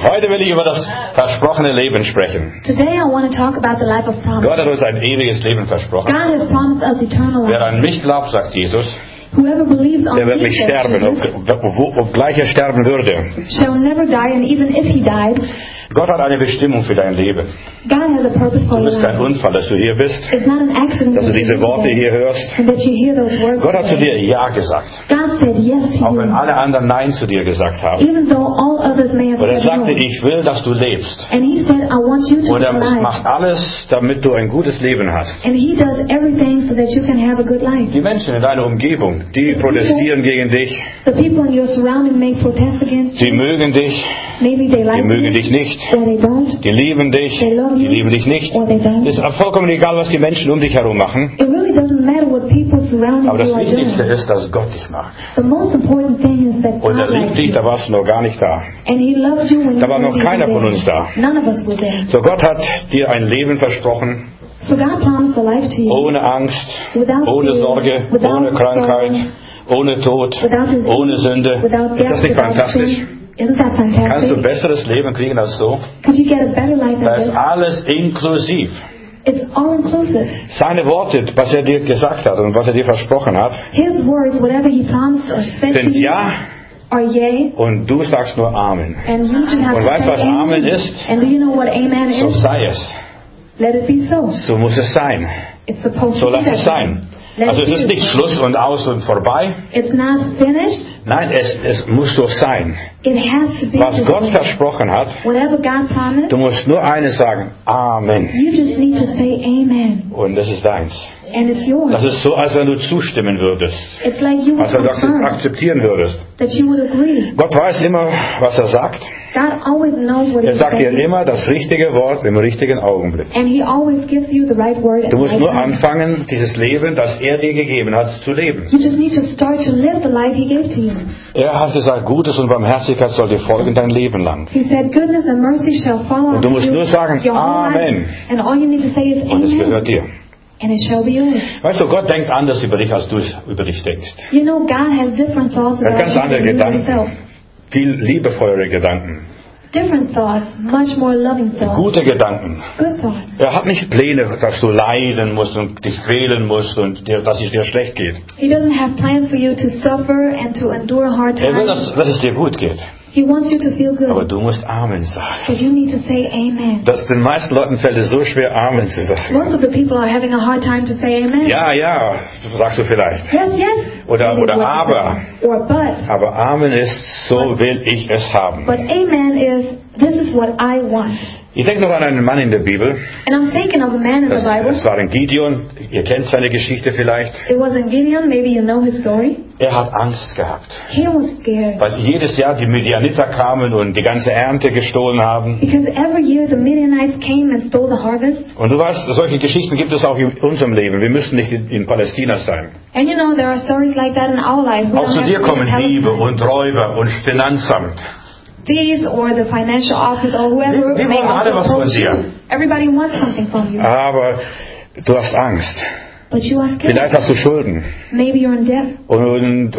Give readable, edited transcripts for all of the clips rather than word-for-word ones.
Heute will ich über das versprochene Leben sprechen. Today I want to talk about the life of promise. Gott hat uns ein ewiges Leben versprochen. God has promised us eternal Wer life. an mich glaubt, sagt Jesus, Whoever believes on der wird me, nicht says sterben, Jesus, obgleich er sterben würde. shall never die, and even if he died, Gott hat eine Bestimmung für dein Leben. God has a purpose for Du your bist kein life. Unfall, dass du hier bist, It's not an accident dass du that diese you're Worte here hier today, hörst. and that you hear those words Gott hat zu today. dir Ja gesagt, God said yes to auch wenn you, alle anderen Nein zu dir gesagt haben. even though all others may have Und er said sagte, no. ich will, dass du lebst. And he said, I want you to Und er live life. macht alles, damit du ein gutes Leben hast. And he does everything so that you can have a good life. Die Menschen in deiner Umgebung, die protestieren gegen dich, The people in your surrounding may protest against sie you. mögen dich, Maybe they die like mögen you, dich nicht, or they don't. die lieben dich, die lieben dich nicht. Or they don't. Es ist vollkommen egal, was die Menschen um dich herum machen. It really doesn't matter what people surrounding Aber das you are Wichtigste doing. ist, dass Gott dich mag. The most important thing is that Und er God liebt likes dich, you. da warst du noch gar nicht da. And he loved you when Da you war noch weren't keiner even von there. uns da. None of us were there. So Gott hat dir ein Leben versprochen, So God promised a life to you ohne Angst, without ohne fear, Sorge, without ohne Krankheit, sorrow, ohne Tod, without disease, ohne Sünde. without Ist das death, nicht without fantastisch? sin. Isn't that Kannst du ein fantastic? besseres Leben kriegen als so? Could you get a better life Da than ist this? alles inklusiv. It's all inclusive. Seine Worte, was er dir gesagt hat und was er dir versprochen hat, His words, whatever he promised or said to sind you, Ja are yea, und du sagst nur Amen. and you just have Und to weißt du, was say Amen amen. ist? And do you know what amen So is? sei es. Let it be so. So muss es sein. It's supposed So to be lass es that way. sein. Let Also it es be ist nicht that way. Schluss und aus und vorbei. It's not finished. Nein, es muss so sein. It has to be Was this Gott way. versprochen hat, Whatever God promised, du musst nur eines sagen, Amen. you just need to say amen. Und das ist deins. And it's yours. Das ist so, als wenn du zustimmen würdest. It's like you would Als wenn du confirm akzeptieren würdest. that you would agree. Gott weiß immer, was er sagt. God always knows what Er He sagt dir says. immer das richtige Wort im richtigen Augenblick. And He always gives you the right word at Du the musst right nur time. anfangen, dieses Leben, das er dir gegeben hat, zu leben. You just need to start to live the life He gave to you. Er hat gesagt, Gutes und Barmherzigkeit soll dir folgen dein Leben lang. He said, goodness and mercy shall follow Und du after musst you nur sagen, your whole Amen. life. And all you need to say is Und es gehört amen. dir. And it shall be yours. Weißt du, Gott denkt anders über dich, als du über dich denkst. You know, God has different thoughts Er hat about ganz you andere than you Gedanken. yourself. Viel liebevollere Gedanken. Different thoughts, much more loving thoughts. Gute Gedanken. Good thoughts. Er hat nicht Pläne, dass du leiden musst und dich quälen musst und dass es dir schlecht geht. He doesn't have plans for you to suffer and to endure hard Er will, times. dass es dir gut geht. He wants you to feel Aber good. du musst Amen sagen. But you need to say amen. Den meisten Leuten fällt es so schwer, Amen zu sagen. Most of the people are having a hard time to say amen. Ja, ja, sagst du vielleicht. Yes, yes. Oder That is what you aber. say. Or but. Aber Amen ist, so will ich es haben. But amen is, this is what I want. Ich denke noch an einen Mann in der Bibel. And I'm thinking of a man in the Das Bible. war ein Gideon. Ihr kennt seine Geschichte vielleicht. It wasn't Gideon, maybe you know his story. Er hat Angst gehabt. He was scared. Weil jedes Jahr die Midianiter kamen und die ganze Ernte gestohlen haben. Because every year the Midianites came and stole the harvest. Und du weißt, solche Geschichten gibt es auch in unserem Leben. Wir müssen nicht in Palästina sein. And you know, there are stories like that in our life. We Auch don't zu have dir to be in kommen Diebe Palestine. und Räuber und Finanzamt. Thieves or the financial office or whoever Die may wollen alle also was von approach dir. you. Everybody wants something from you. Aber du hast Angst. But you are scared. Vielleicht hast du Schulden. Maybe you're in debt. Und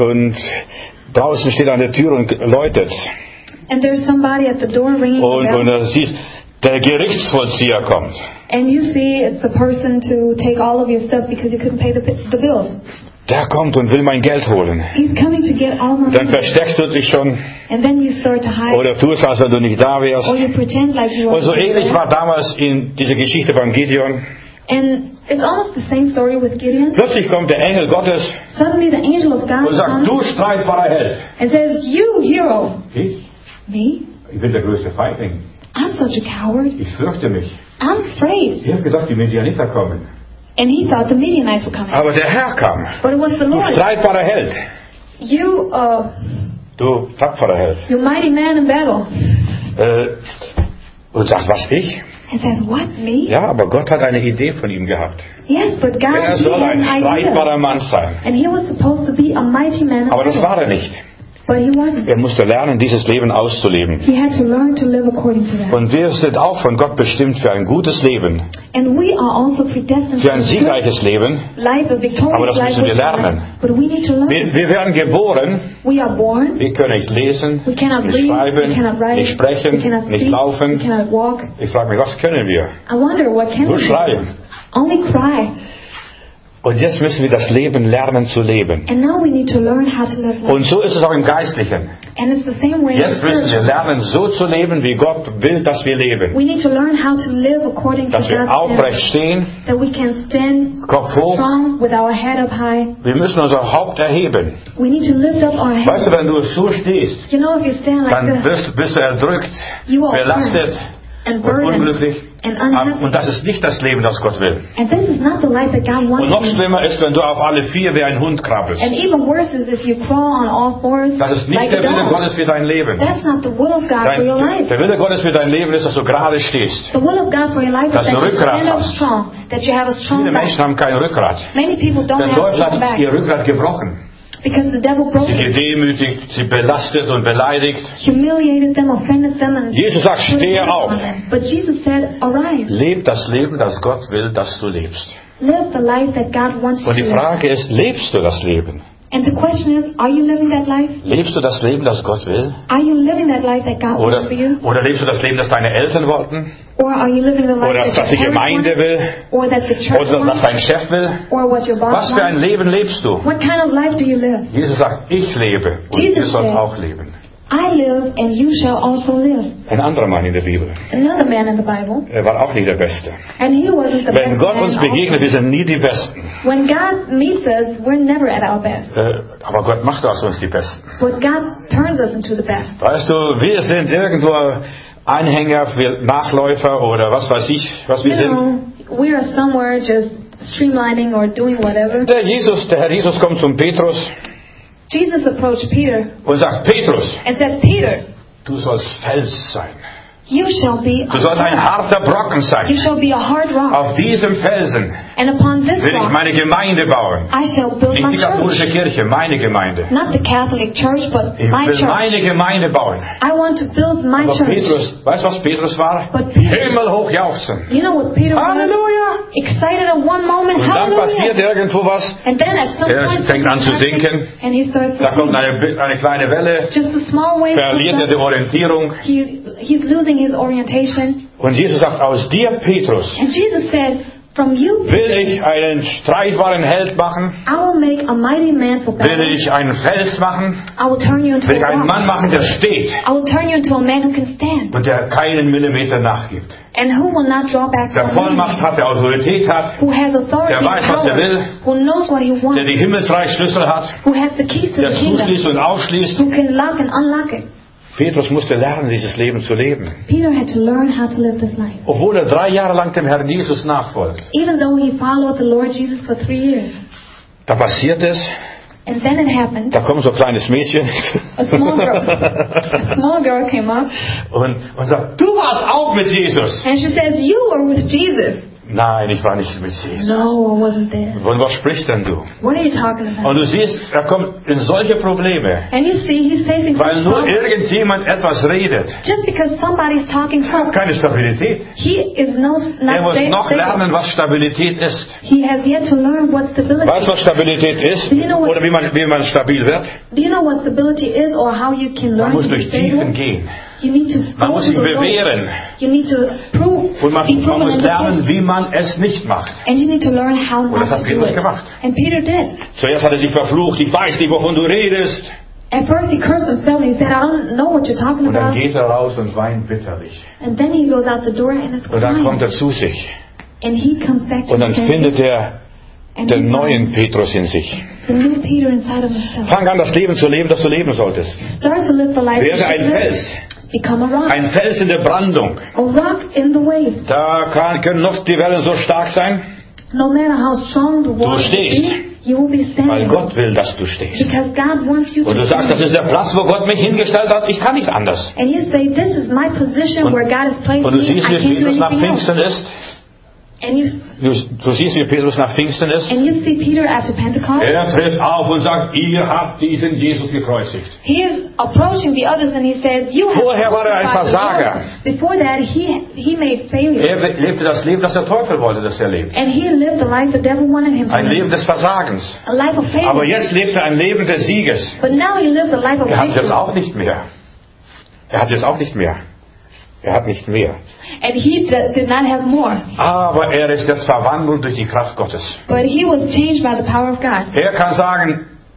draußen steht an der Tür und läutet. And there's somebody at the door ringing the Und bell. du siehst, der Gerichtsvollzieher kommt. And you see it's the person to take all of your stuff because you couldn't pay the bills. Der kommt und will mein Geld holen. He's coming to get all my Dann money. versteckst du dich schon And then you start to hide. oder tust, als wenn du nicht da wärst. Or you pretend like you are. Und so ähnlich war damals in dieser Geschichte beim Gideon. And it's almost the same story with Gideon. Plötzlich kommt der Engel Gottes Suddenly the angel of God und sagt, comes du streitbarer Held. and says, you hero. Ich? Me? Ich bin der größte Feigling. I'm such a coward. Ich fürchte mich. I'm afraid. Ich habe gedacht, die Midianiter kommen. And he thought the Midianites were coming. Aber der Herr kam. But it was the Du Lord. streitbarer Held. You, Du tapferer Held. you mighty man in battle. Und sagt, was ich? And says, what, me? Ja, aber Gott hat eine Idee von ihm gehabt. Yes, but God, Er he soll had ein an idea. streitbarer Mann sein. And he was supposed to be a mighty man in Aber das battle. war er nicht. But he wasn't. Er musste lernen, dieses Leben auszuleben. He had to learn to live according to that. Und wir sind auch von Gott bestimmt für ein gutes Leben, And we are also predestined für ein for siegreiches Leben. life, a Aber victorious das life. müssen wir with lernen. God. But we need to learn. Wir werden geboren, We are born. wir können nicht lesen, We cannot nicht read. We schreiben, cannot write. nicht We sprechen, cannot nicht speak. We laufen. cannot walk. Ich frage mich, was können wir? I wonder what can Nur we do? schreien. Only cry. Und jetzt müssen wir das Leben lernen zu leben. And now we need to learn how to live life. Und so ist es auch im Geistlichen. And it's the same way in the Jetzt müssen wir spiritual. lernen, so zu leben, wie Gott will, dass wir leben. We need to learn how to live according to Dass wir God's aufrecht standards. stehen, That we can stand Kopf hoch. strong with our head up high. Wir müssen unser Haupt erheben. We need to lift up our head. Weißt du, wenn du so stehst, You know, if you stand like dann this, bist du erdrückt, you are belastet and und burdened unglücklich. and unhappy. Und das ist nicht das Leben, das Gott will. And this is not the life that God Und wants noch for you. schlimmer ist, wenn du auf alle vier wie ein Hund krabbelst. And even worse is if you crawl on all fours Das ist nicht like a der Wille dog. Gottes für dein Leben. That's not the will of God for your life. Der Wille Gottes für dein Leben ist, dass du gerade stehst. The will of God for your life is Dass that du you Rückgrat stand up hast. strong, that you have a strong Viele Menschen back. haben kein Rückgrat. Many people don't Denn have a Gott strong hat back ihr Rückgrat gebrochen. because the devil broke Sie it, gedemütigt, sie belastet und beleidigt. humiliated them, offended them, and Jesus sagt, put stehe a burden auf. on them. But Jesus said, arise, Leb das Leben, das Gott will, dass du lebst. live the life that God wants you Und to die live. Frage ist, lebst du das Leben? And the question is, are you living that life? Lebst du das Leben, das Gott will? Are you living that life that God Oder, wants for you? oder lebst du das Leben, das deine Eltern wollten? Or are you living the life Oder that das die your parents Gemeinde want? will? Or that the church Oder was wants? dein Chef will? Or what your boss Was für ein wants? Leben lebst du? What kind of life do you live? Jesus sagt, ich lebe und Jesus ihr sollt said, auch leben. I live and you shall also live. Ein anderer Mann in der Bibel. Another man in the Bible, Er war auch nicht der Beste. and he wasn't the Wenn best Gott man uns also. begegnet, wir sind nie die Besten. When God meets us, we're never at our best. Aber Gott macht aus uns die Besten. But God turns us into the best. Weißt du, wir sind irgendwo Anhänger, wir Nachläufer oder was weiß ich, was wir You sind. know, we are somewhere just streamlining or doing whatever. Der Herr Jesus kommt zum Petrus Jesus approached Peter und sagt, Petrus, and said, Peter, du sollst Fels sein. you shall be Du sollst ein harter Brocken you sein. shall be a hard rock, Auf diesem Felsen and upon this will ich rock meine Gemeinde bauen. I shall build Nicht my die katholische church. Kirche, meine Gemeinde. Not the Catholic Church, but Ich my will meine church. Gemeinde bauen. I want to build my Aber church. Petrus, weißt du, was Petrus war? But Peter- Himmelhoch jauchzen. You know what Peter was? Halleluja! Excited at one moment, Und dann passiert hallelujah. irgendwo was. And then at some Er point, fängt an zu something sinken. happens, and he starts to Da kommt sink. eine kleine Welle, Just a small wave verliert er comes die up. Orientierung. He's losing his orientation. Und Jesus sagt, aus dir, Petrus, And Jesus said, from you, will ich einen streitbaren Held machen, I will make a mighty man for will battle. ich einen Fels machen, I will turn you into will ich a einen rock. Mann machen, der steht I will turn you into a man who can stand und der keinen Millimeter nachgibt. and who will not draw back Der from Vollmacht hat, der Autorität hat, who has authority Der and weiß, was er will. power, who knows what he der wants, die Himmelsreichsschlüssel hat, who has the keys to der the kingdom, zuschließt und aufschließt. who can lock and unlock it. Petrus musste lernen, dieses Leben zu leben. Peter had to learn how to live this life. Obwohl er 3 Jahre lang dem Herrn Jesus nachfolgt. Even though he followed the Lord Jesus for 3 years. Da passiert es, And then it happened. da kommt so ein kleines Mädchen A small girl came up und sagt, du warst auch mit Jesus. and she says, you were with Jesus. Nein, ich war nicht mit Jesus. No, I wasn't there. Von was sprichst denn du? What are you talking about? Und du siehst, er kommt in solche Probleme, And you see, he's facing weil such nur problems. irgendjemand etwas redet. Just because somebody's talking first, Keine Stabilität. he is Er not muss noch stable. lernen, was Stabilität ist. He has yet to learn what stability Weißt du, was Stabilität ist? Oder wie man stabil wird? Do you know what stability is or how you can Man learn muss to be durch stable? Tiefen gehen. You need to Man go muss to sich the lowest. bewähren. You need to prove, Und man be proven muss in the lernen, test. wie man es nicht macht. And you need to learn how Und not das hat to do Petrus it. gemacht. And Peter did. Zuerst hat er sich verflucht, ich weiß nicht, wovon du redest. At first he cursed himself and he said, I don't know what you're talking Und dann about. geht er raus und weint bitterlich. And then he goes out the door and is Und dann kommt crying. er zu sich. And he comes back to Und dann his findet senses. er And den he neuen finds Petrus in sich. the new Peter inside of himself. Fang an, das Leben zu leben, das du leben solltest. Start to live the life Werde you ein should live. Fels. Become a rock. Ein Fels in der Brandung. A rock in the waves. Da können noch die Wellen so stark sein, No matter how strong the water will stehst. be, you will be weil standing. Gott will, dass du stehst. Because God wants you Und to du sagst, das stand. ist der Platz, wo Gott mich hingestellt hat, ich kann nicht anders. And you say, this is my position Und- where God has placed Und du me. siehst, I wie can't do es nach anything else. Pfingsten ist. And Du siehst, wie Petrus nach Pfingsten ist. you see Peter after Pentecost. Er tritt auf und sagt, ihr habt diesen Jesus gekreuzigt. He is approaching the others and he says, you have Vorher war er ein crucified the Versager. Lord. Before that, he made failure. Er lebte das Leben, das der Teufel wollte, dass er lebt. And he lived the life the devil wanted him to Ein live. Leben des Versagens. A life of failure. Aber jetzt lebt er ein Leben des Sieges. But now he lives a life of Er hat jetzt victory. auch nicht mehr. Er hat jetzt auch nicht mehr. Er hat nicht mehr. And he did not have more. Aber er ist jetzt verwandelt durch die Kraft Gottes. But he was changed by the power of God. Er kann sagen,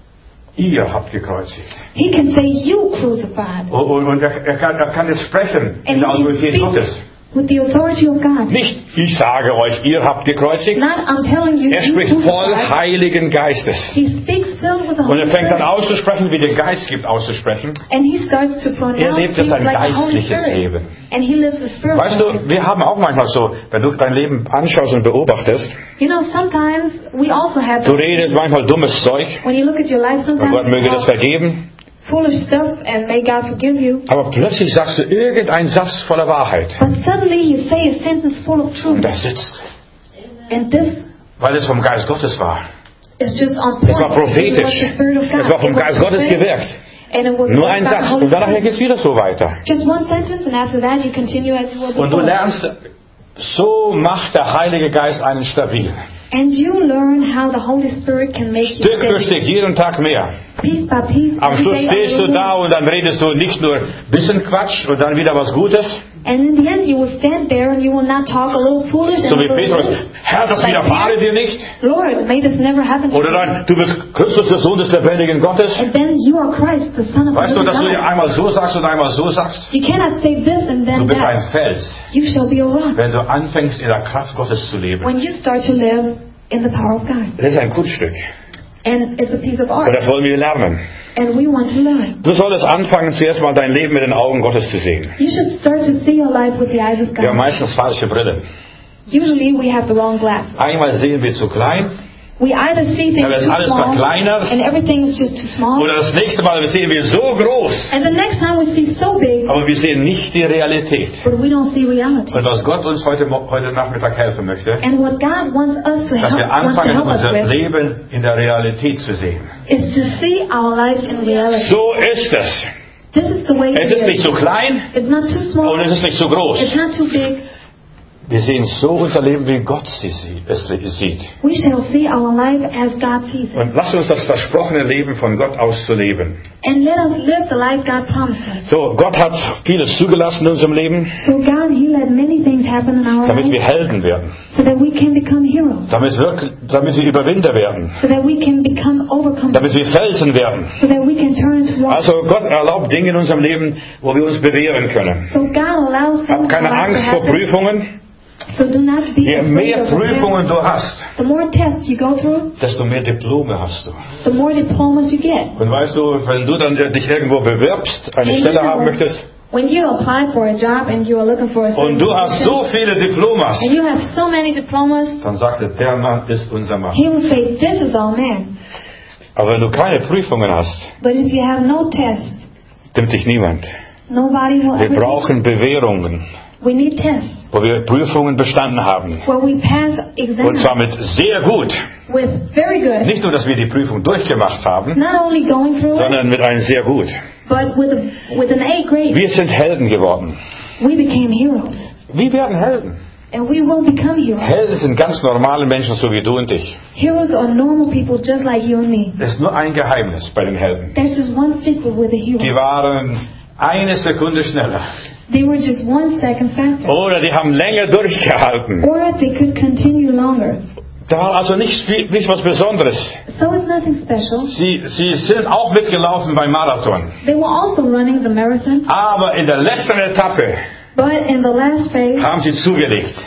ihr habt gekreuzigt. He can say, you crucified. Und er kann jetzt sprechen in And der he can Autorität Gottes. speak with the authority of God. Nicht, ich sage euch, ihr habt gekreuzigt. Not, I'm telling you, Er you spricht voll crucified. Heiligen Geistes. He speaks filled with the Und Holy er fängt dann Spirit. auszusprechen, wie der Geist gibt auszusprechen. And he starts to pronounce Er lebt jetzt things ein like the Holy geistliches Spirit. Leben. And he lives a spiritual Weißt life. du, wir haben auch manchmal so, wenn du dein Leben anschaust und beobachtest, You know, sometimes we also have du redest manchmal dummes Zeug, when you look at your life, und sometimes Gott möge you das talk vergeben, foolish stuff and may God forgive you. aber plötzlich sagst du irgendeinen Satz voller Wahrheit. But suddenly you say a sentence full of Und truth. das sitzt, And this weil es vom Geist Gottes war. is just on point. Es war It was the prophetisch. Spirit of God. Es war vom It was Geist Gottes prophetic, gewirkt. And it was Nur ein by the Satz. Holy Und danach Spirit. geht es wieder so weiter. Just one sentence, and after that you continue as you were Und du before. lernst, so macht der Heilige Geist einen stabil. And you learn how the Holy Spirit can make you Stück für steady. Stück, jeden Tag mehr. Piece by piece. Am every Schluss day, stehst du every da day. und dann redest du nicht nur ein bisschen Quatsch und dann wieder was Gutes. And in the end you will stand there and you will not talk a little foolish So and wie a little Petrus, this. Herr, das Like widerfahre Peter, dir nicht. Lord, may this never happen to Oder you. dann, du bist Christus, der Sohn des lebendigen Gottes. And then you are Christ, the Son of Weißt the du, dass du living dir God. einmal so sagst und einmal so sagst? You cannot say this and Du then bist ein that. Fels, You shall be a rock wenn du anfängst, in der Kraft Gottes zu leben. when you start to live in the power of God. Das ist ein Kunststück. And it's a piece of Und art. das wollen wir lernen. And we want to learn. Du solltest anfangen, zuerst mal dein Leben mit den Augen Gottes zu sehen. You should start to see your life with the eyes of Wir haben God. meistens falsche Brillen. Usually we have the wrong glasses. Einmal sehen wir zu klein, We either see things dann wird too alles small verkleinert. and everything is just too small. Oder das nächste Mal sehen wir so groß, And the next time we see so big, aber wir sehen nicht die Realität. but we don't see reality. Und was Gott uns heute Nachmittag helfen möchte, And what God wants us to dass wir help, wants to anfangen, help us unser with Leben in der Realität zu sehen. is to see our life in reality. So ist es. This is the way Es it ist nicht is. zu klein It's not too small. und es ist nicht zu groß. It's not too big. Wir sehen so unser Leben, wie Gott es sieht. We shall see our life as God sees it. Und lasst uns das versprochene Leben von Gott aus zu leben. And let us live the life God promised us. So, Gott hat vieles zugelassen in unserem Leben, So God, He let many things happen in our damit wir life Helden werden, so that we can become heroes. damit wir Überwinder werden, So that we can become overcomers. damit wir Felsen werden. So that we can turn into rock. Also Gott erlaubt Dinge in unserem Leben, wo wir uns bewähren können. So God allows Hab things in keine our life Angst to vor happen. Prüfungen. So do not be Je afraid mehr of the Prüfungen tests. du hast, The more tests you go through, desto mehr Diplome hast du. the more diplomas you get. Und weißt du, wenn du dann dich irgendwo bewirbst, eine And Stelle you know, haben möchtest, when you apply for a job and you are looking for a certain und du hast position, so viele Diplomas, and you have so many diplomas, dann sagt er, der Mann ist unser Mann. he will say, this is our man. Aber wenn du keine Prüfungen hast, But if you have no tests, nimmt dich niemand. nobody will Wir ever take brauchen Bewährungen, you. We need tests wo wir Prüfungen bestanden haben. where we pass Und exams zwar mit sehr gut. with very good, Nicht nur, dass wir die Prüfung durchgemacht haben, not only going through it, sondern mit einem sehr gut. but with an A grade. Wir sind Helden geworden. We became heroes. Wir werden Helden. And we will become heroes. Helden sind ganz normale Menschen, so wie du und ich. Heroes are normal people just like you and me. Es ist nur ein Geheimnis bei den Helden. There's just one secret with a Die hero. waren eine Sekunde schneller. They were just 1 second faster. Oder die haben länger durchgehalten. Or they could continue longer. Da war also nicht was Besonderes. So it's nothing special. Sie sind auch mitgelaufen beim Marathon. They were also running the marathon, Aber in der letzten Etappe but in the last phase, haben sie zugelegt.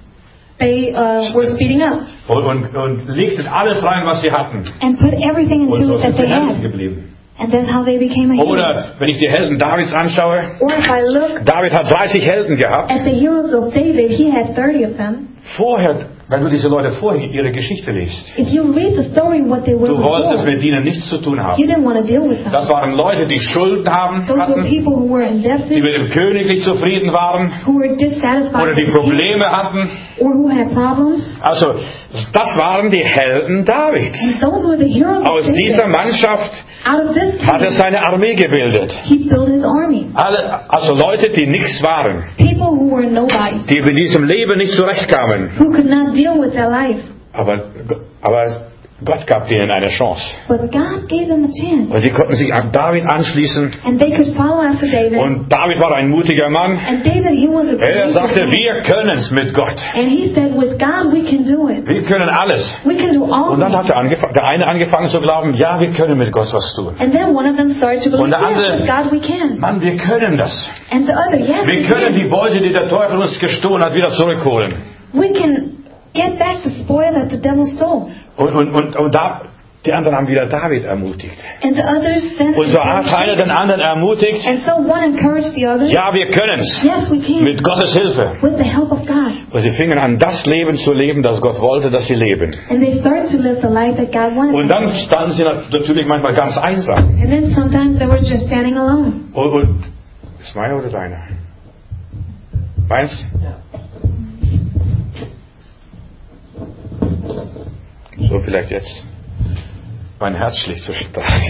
they were speeding up Und legten alles rein, was sie hatten. and put everything Und into so it that sind sie they Helden had. geblieben. And that's how they became a hero. Oder wenn ich die Helden Davids anschaue, Or if I look David hat 30 Helden gehabt. at the heroes of David, he had 30 of them. Vorher Wenn du diese Leute vorher ihre Geschichte liest, If you read the story what they were du wolltest before, mit ihnen nichts zu tun you haben. didn't want to deal with them. Das waren Leute, die Schulden hatten, Those were people who were die indebted, mit dem König nicht zufrieden waren who were dissatisfied oder die with the king, Probleme hatten. or who had problems. Also, das waren die Helden Davids. And those were the heroes of Aus dieser David. Mannschaft Out of this hat er team, seine Armee gebildet. he built his army. Also Leute, die nichts waren, People who were nobody, die mit diesem Leben nicht zurechtkamen. who could not deal with their life. Aber Gott gab ihnen eine Chance. But God gave them a chance. Und sie konnten sich an David anschließen. And they could follow after David. Und David war ein mutiger Mann. And David, he was a Er courageous sagte, man. wir können es mit Gott. And he said, with God we can do it. Wir können alles. We can do all Und dann things. hat der eine angefangen zu glauben, ja, wir können mit Gott was tun. And then one of them started to believe, Und der andere, yes, with God we can. Mann, wir können das. And the other, yes, Wir we können can. die Beute, die der Teufel uns gestohlen hat, wieder zurückholen. We can get back the spoil that the devil stole. Und die anderen haben wieder David ermutigt. And the others then Und so hat einer den anderen ermutigt, and so one encouraged the other. ja, wir können's. Yes, we can. Mit Gottes Hilfe. With the help of God. Und sie fingen an, das Leben zu leben, das Gott wollte, dass sie leben. And they started to live the life that God wanted Und them dann to. standen sie natürlich manchmal ganz einsam. And then sometimes they were just standing alone. Und ist meiner oder deiner? Meins? So, vielleicht jetzt. Mein Herz schlägt so stark.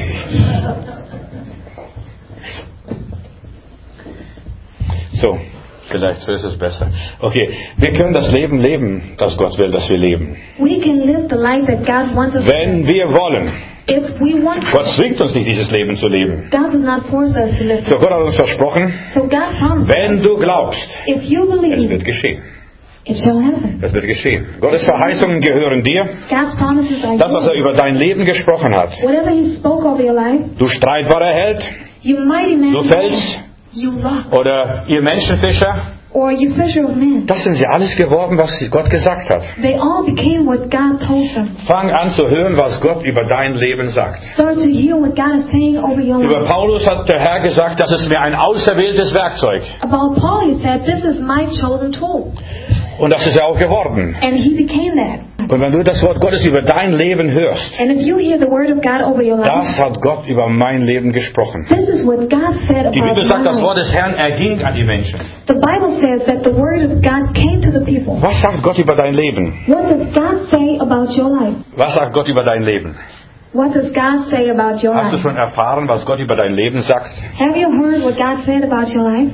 So, vielleicht so ist es besser. Okay, wir können das Leben leben, das Gott will, dass wir leben. We can live the life that God wants us to live. Wenn wir wollen. If we want to. Gott zwingt uns nicht, dieses Leben zu leben. God does not force us to live. So, Gott hat uns versprochen, So God promised wenn du glaubst, if you es believe, wird geschehen. it shall happen. Es wird geschehen. Gottes Verheißungen gehören dir. God's promises are Das, was er yours. über dein Leben gesprochen hat. Whatever He spoke over your life, Du streitbarer Held, you mighty man, du Fels you rock, oder ihr Menschenfischer. or you fisher of men. Das sind sie alles geworden, was Gott gesagt hat. They all became what God told them. Fang an zu hören, was Gott über dein Leben sagt. Start to hear what God is saying over your Über life. Paulus hat der Herr gesagt, das ist mir ein auserwähltes Werkzeug. About Paul, he said, "This is my chosen tool," Und das ist er auch geworden. and he became that. Und wenn du das Wort Gottes über dein Leben hörst, And if you hear the word of God over your life, das hat Gott über mein Leben gesprochen. this is what God said Die about Bibel sagt, my das life. Wort des Herrn erging an die Menschen. The Bible says that the word of God came to the people. Was sagt Gott über dein Leben? What does God say about your life? Was sagt Gott über dein Leben? What does God say about your Hast du life? schon erfahren, was Gott über dein Leben sagt? Have you heard what God said about your life?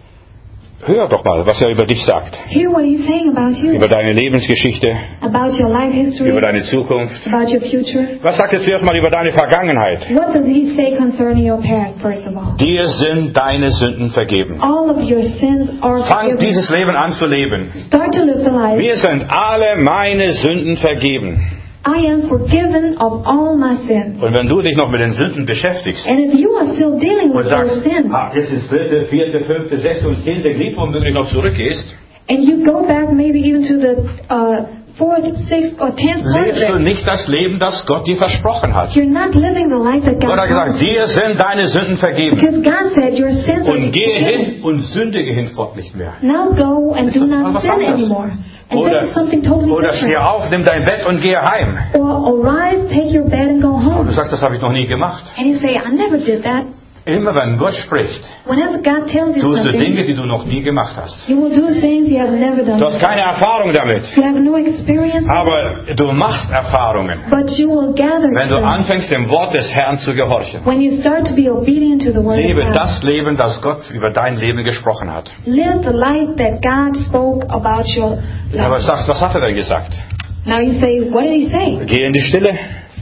Hör doch mal, was er über dich sagt. Hear what He's saying about you, Über deine Lebensgeschichte, about your life history, über deine Zukunft. about your future. Was sagt er zuerst mal über deine Vergangenheit? What does He say concerning your past, first of all? Dir sind deine Sünden vergeben. All of your sins are Fang forgiven. dieses Leben an zu leben. Start to live the life. Mir sind alle meine Sünden vergeben. I am forgiven of all my sins. Und wenn du dich noch mit den Sünden beschäftigst And if you are still dealing und with those sagst, sins, jetzt ist 4., 5., 6. und 10. Glied womöglich noch zurückgehst, and you go back maybe even to the 4th, 6th, or 10th part of lebst du it, nicht das Leben, das Gott dir versprochen hat. you're not living the life that Gott God hat gesagt, promised. dir sind deine Sünden vergeben. Because God said your sins are Und gehe forgiven. hin und sündige hinfort nicht mehr. Now go and do Das ist not was sin anderes. anymore. And that is something totally Oder steh different. auf, nimm dein Bett und gehe heim. Or arise, take your bed and go Und du home. sagst, das habe ich noch nie gemacht. And you say, I never did that. Immer wenn Gott spricht, Whenever God tells you tust du Dinge, something, die du noch nie gemacht hast. you will do things you have never done. Du hast keine Erfahrung damit. You have no experience, Aber du machst Erfahrungen, but you will gather wenn du some. anfängst, dem Wort des Herrn zu gehorchen. When you start to be obedient to the word Lebe of God, das Leben, das Gott über dein Leben gesprochen hat. live the life that God spoke about your Aber life. sagst, was hat er denn gesagt? Now you say, what did He say? Geh in die Stille,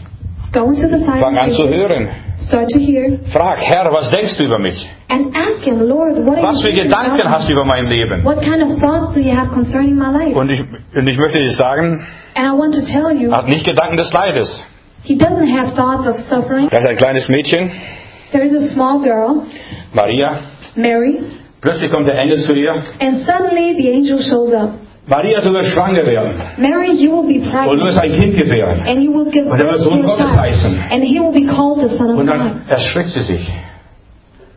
Go into the fang an zu silence, hören. start to hear, Frag, Herr, was denkst du über mich? and ask Him, Lord, what are Was you für thinking Gedanken about hast du über mein Leben? me? What kind of thoughts do you have concerning my life? Und ich möchte dir sagen, And I want to tell you, er hat nicht Gedanken des Leides. He doesn't have thoughts of suffering. Da ist ein kleines Mädchen, There is a small girl, Maria. Mary, Plötzlich kommt der Engel zu ihr. and suddenly the angel shows up. Maria, du wirst schwanger werden. Mary, you will be Und du pregnant, wirst ein Kind gebären. and you will give Und er birth wird to Sohn a Gottes child, heißen. and he will be called the Son of Und God. dann erschrickt sie sich.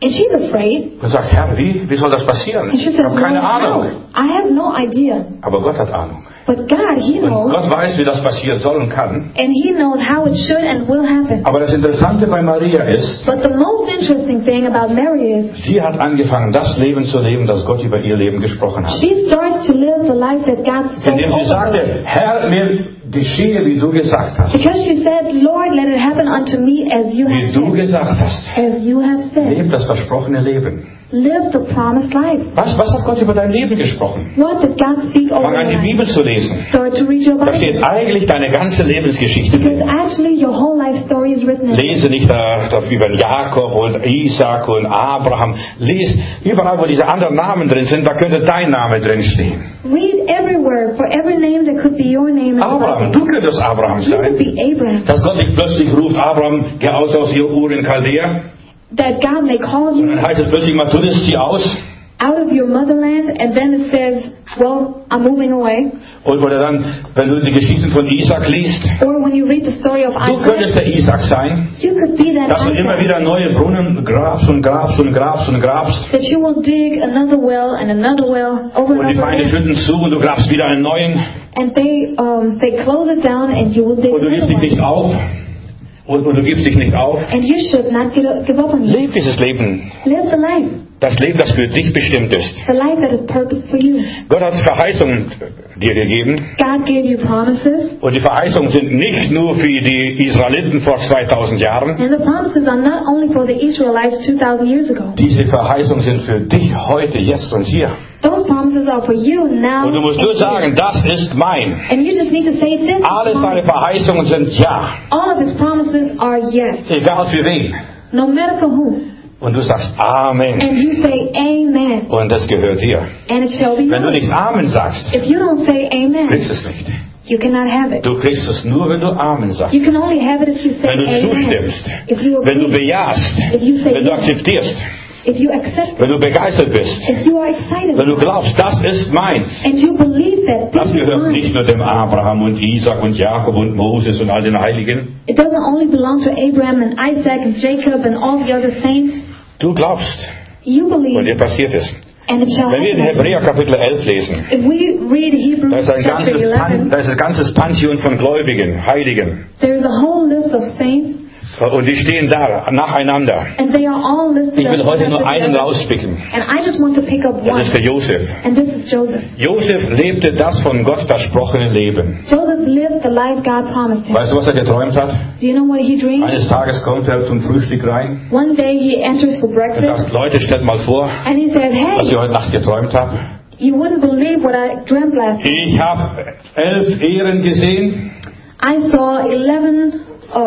And she's afraid. Und sagt, Herr, wie soll das passieren? And she Ich says, habe keine Lord, Ahnung. how? I have no idea. Aber Gott hat Ahnung. But God, He Und knows. Gott weiß, wie das passieren soll und kann. And He knows how it should and will happen. Aber das Interessante bei Maria ist, But the most interesting thing about Mary is sie hat angefangen, das Leben zu leben, das Gott über ihr Leben gesprochen hat. she starts to live the life that God spoke Indem sie over her. sagte, Herr, mir geschehe, wie du gesagt hast. Because she said, Lord, let it happen unto me as you Wie have du said. gesagt hast. As you have said. Leb das versprochene Leben. Live the promised life. Was hat Gott über dein Leben gesprochen? What did God speak over Fang an, die your life? Bibel zu lesen. Start to read your Da steht Bible. eigentlich deine ganze Lebensgeschichte Because drin. actually your whole life story is written in it. Lese nicht über Jakob und Isaac und Abraham. Lies überall, wo diese anderen Namen drin sind, da könnte dein Name drin stehen. Read everywhere. For every name there could be your name in the Abraham, Bible. du könntest Abraham You could sein. be Abraham. Dass Gott nicht plötzlich ruft, Abraham, geh aus Ur in Chaldea. That God may call Und you dann heißt es plötzlich mal, tu das, zieh aus. out of your motherland, and then it says, well, I'm moving away. Oder dann, wenn du die Geschichten von Isaac liest, Or when you read the story of du könntest Isaac, der Isaac sein, you could be that dass du immer Isaac. wieder neue Brunnen grabst und grabst und grabst und grabst. That you will dig another well and another well over Und die and over Feinde again. schütten zu und du grabst wieder einen neuen. And they close it down and you will dig Und du gibst another dich nicht one. auf. Und du gibst dich nicht auf. And you should not give up on it. Leb dieses Leben. Live the life. Das Leben, das für dich bestimmt ist. The life that is purpose for you. Gott hat Verheißungen dir gegeben. God gave you promises. Und die Verheißungen sind nicht nur für die Israeliten vor 2000 Jahren. And the promises are not only for the Israelites 2,000 years ago. Diese Verheißungen sind für dich heute, jetzt und hier. Those promises are for you now. Und du musst and nur here. sagen, das ist mein. And you just need to say this. is Alle mine. seine Verheißungen sind ja. All of his promises are yes. Egal für wen. No matter for whom. Und du sagst Amen. And you say amen. Und das gehört dir. And it shall be Wenn du yours. nicht Amen sagst, If you don't say amen, kriegst du es nicht. you cannot have it. Du kriegst es nur, wenn du Amen sagst. You can only have it if you say Wenn du amen. zustimmst. If you Wenn du agree. bejahst. If you say Wenn du yes. akzeptierst. If you accept Wenn du begeistert bist. it. If you are excited. Wenn du glaubst, das ist meins. And you believe that Das this is gehört mine. nicht nur dem Abraham und Isaac und Jakob und Moses und all den Heiligen. It doesn't only belong to Abraham and Isaac and Jacob and all the other saints. Du glaubst. You Und believe. dir passiert es. And it shall Wenn wir in happen. Hebräer Kapitel 11 lesen, If we read da Hebrews ist chapter 11, da ist ein ganzes Pantheon von Gläubigen, Heiligen. there is a whole list of saints, Und die stehen da, nacheinander. and they are all listed. Ich will as heute nur together. einen rauspicken. And I just want to pick up Das one, ist der Josef. and this is Joseph. Josef lebte das von Gott versprochene Leben. Joseph lived the life God promised him. Weißt du, was er geträumt hat? Do you know what he dreamed? Eines Tages kommt er zum Frühstück rein One day he enters for und breakfast, sagt, Leute, stellt mal vor, and he said, was hey, ich heute Nacht geträumt habe. you wouldn't believe what I dreamt last night. Ich habe 11 Ähren gesehen. I saw 11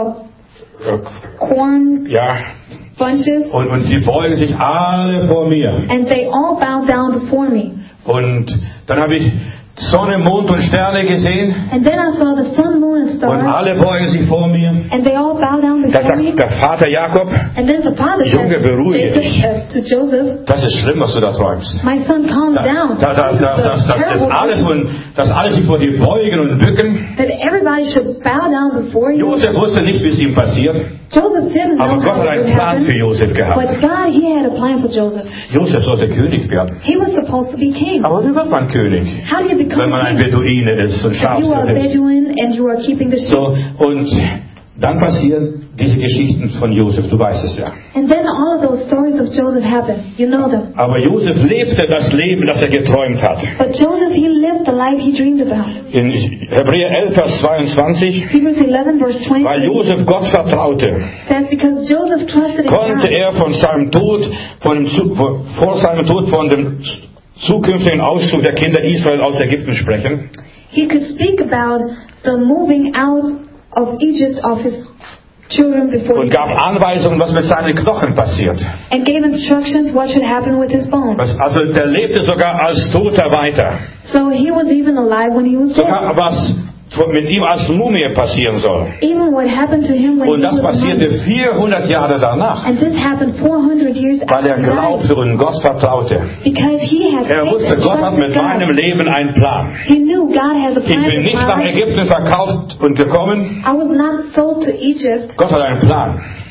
corn Ja, bunches, und die beugen sich alle vor mir. and they all bowed down before me. Und dann habe ich Sonne, Mond und Sterne gesehen. And then I saw the sun, moon, and Und stars, alle beugen sich vor mir. and they all bow down Da before me. sagt der Vater Jakob, And then the father Junge, said beruhige dich. to Joseph, das ist schlimm, was du da träumst. my son, calm down. Dass alle sich vor dir beugen und bücken. That everybody should bow down before you. Josef wusste nicht, wie es ihm passiert. Joseph didn't Aber know Gott how hat it einen would Plan für happen. Josef gehabt. But God, He had a plan for Joseph. Josef sollte König werden. He was supposed to be king. Aber wie wird man König? How do you become Wenn man ein king? Beduine ist und If you are a Schafhirte ist. Bedouin and you are keeping the sheep. So, und dann passieren diese Geschichten von Josef, du weißt es ja. And then all of those stories of Joseph happen. You know them. Aber Josef lebte das Leben, das er geträumt hat. But Joseph, he lived the life he dreamed about. In Hebräer 11, Vers 22, Hebrews 11, verse weil 20 Josef Gott vertraute, says, because Joseph trusted in konnte God, er vor seinem Tod von dem zukünftigen Auszug der Kinder Israel aus Ägypten sprechen. he could speak about the moving out of Egypt of his children before he Und gab died, Anweisungen, was mit seinen Knochen passiert. and gave instructions what should happen with his bones. Also der lebte sogar als Toter weiter. So he was even alive when he was dead. Sogar was mit ihm als Mumie passieren soll. Even what happened to him when Und he das was passierte alive. 400 Jahre danach, And this happened 400 years weil after er he died. glaubte und Gott vertraute. Because he had Er faith wusste, and Gott hat mit trusted meinem God. Leben einen Plan. He knew God has a Ich plan bin for nicht my nach life. Ägypten verkauft und gekommen. I was not sold to Egypt. Gott hat einen Plan.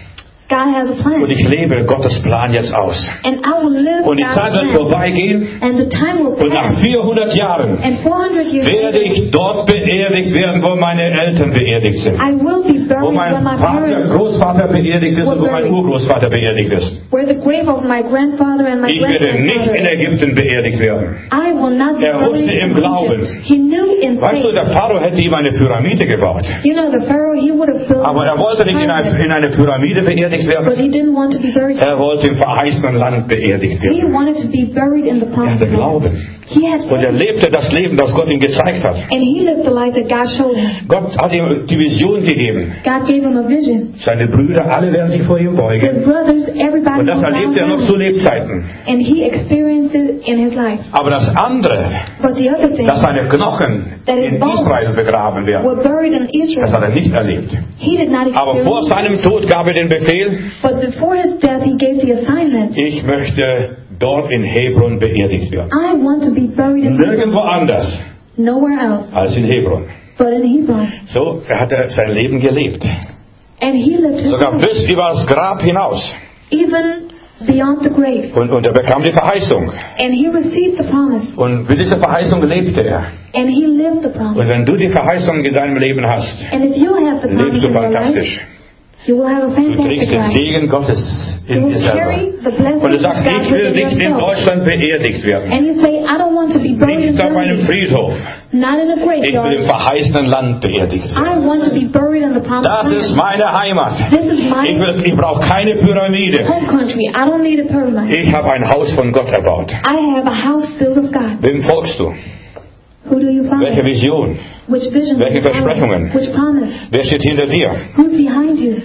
God has a plan. Und ich lebe Gottes Plan jetzt aus. And I will live Und die God's Zeit wird plan. vorbeigehen. And the time will Und nach pass. 400 Jahren And 400 years werde later, ich dort beerdigt werden, wo meine Eltern beerdigt sind. I will be Wo buried mein where my Vater, parents, Großvater beerdigt ist und wo mein Urgroßvater beerdigt ist. where the grave of my grandfather and my Ich werde nicht in grandfather is. Ägypten beerdigt werden. I will not be wusste buried im in Glauben. Egypt. He knew in Weißt du, faith. der Pharao hätte ihm eine Pyramide gebaut. You know, the Pharaoh, he would have built Aber er wollte nicht in eine Pyramide beerdigt but werden. he didn't want to be buried. Er wollte im verheißenen Land beerdigt He werden. wanted to be buried in the Er promised hatte land. Glauben. He had Und er faith. lebte das Leben, das Gott ihm gezeigt hat. And he lived the life that God showed him. Gott hat ihm die Vision gegeben. God gave him a vision. Seine Brüder, alle werden sich vor ihm His beugen. brothers, everybody Und das will bow erlebte er noch down. zu Lebzeiten. And he experienced it in his life. Aber das andere, But the other thing, dass seine Knochen in Israel begraben werden, were buried in das Israel. hat er nicht erlebt. He did not Aber vor experience seinem Tod gab er den Befehl, but before his death, he gave the assignment. ich möchte dort in Hebron beerdigt werden. I want to be buried in Nirgendwo anders nowhere else als in Hebron. but in Hebron. So hat er sein Leben gelebt. And he lived his Sogar life, bis über das Grab hinaus. even beyond the grave. Und er bekam die Verheißung. And he received the promise. Und mit dieser Verheißung lebte er. And he lived the promise. Und wenn du die Verheißung in deinem Leben hast, And if you have the promise lebst du in your life, fantastisch. you will have a Du fantastic trägst den life. Segen Gottes You in dir will selber. carry the blessings Und du of sagst, God ich will within nicht in yourself. Deutschland beerdigt werden. And you say, I don't want to be buried in Nicht auf einem Germany, Friedhof. not in a Ich will im graveyard. verheißenen Land beerdigt werden. I want to be buried in the promised Das ist land. meine Heimat. This is my Ich brauche keine Pyramide. home country. I don't need a pyramid. Ich habe ein Haus von Gott erbaut. I have a house built of God. Wem folgst du? Who do you Welche follow? Vision? Which vision? Welche do you follow? Versprechungen? Which promise? Wer steht hinter dir? Who's behind you?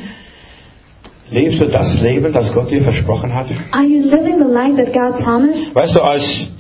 Lebst du das Leben, das Gott dir versprochen hat? Are you living the life that God promised? Weißt du, als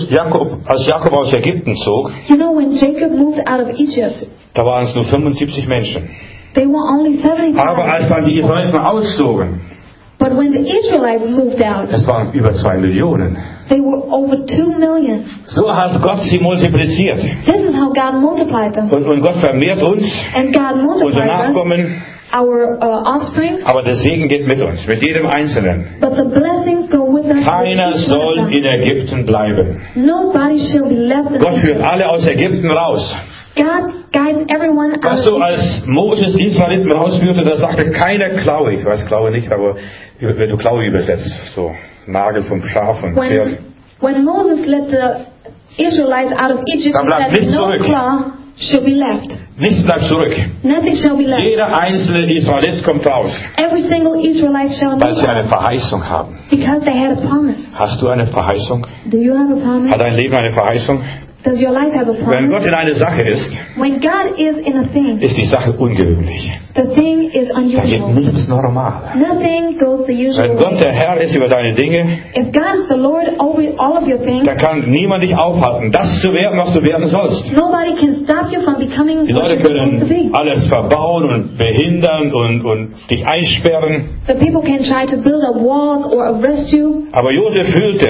Jakob aus Ägypten zog, You know, when Jacob moved out of Egypt, da waren es nur 75 Menschen. they were only 75. Aber als dann die Israeliten auszogen, But when the Israelites moved out, es waren über 2 Millionen. they were over 2 million. So hat Gott sie multipliziert. This is how God multiplied them. Und Gott vermehrt uns, And God unsere multiplied us, Nachkommen, our offspring, aber der Segen geht mit uns, mit jedem Einzelnen. but the blessings go with us. Keiner with each soll one of in them. Ägypten bleiben. Nobody shall be left in Gott führt Egypt. alle aus Ägypten raus. God guides everyone out Weißt du, of Egypt. als Moses Israeliten rausführte, da sagte keiner Klaue. Ich weiß Klaue nicht, aber wenn du Klaue übersetzt, so Nagel vom Schaf und Pferd. When Moses let the Israelites out of Egypt, Da he bleibt said, nichts no zurück. claw shall be left. Nichts bleibt zurück. Nothing shall be left. Jeder einzelne Israelit kommt raus, Every single Israelite shall weil be sie eine out Verheißung haben. because they had a promise. Hast du eine Verheißung? Do you have a promise? Hat dein Leben eine Verheißung? Does your life have a Wenn promise? Gott in eine Sache ist, When God is in a thing, ist die Sache ungewöhnlich. the thing is Da geht unusual. nichts normal. Nothing goes the usual Wenn Gott way. der Herr ist über deine Dinge, If God is the Lord over all of your things, dann kann niemand dich aufhalten, das zu werden, was du werden sollst. nobody can stop you from becoming Die what Leute you're supposed to be. können alles verbauen und behindern und dich einsperren. The people can try to build a wall or arrest you, Aber Josef fühlte,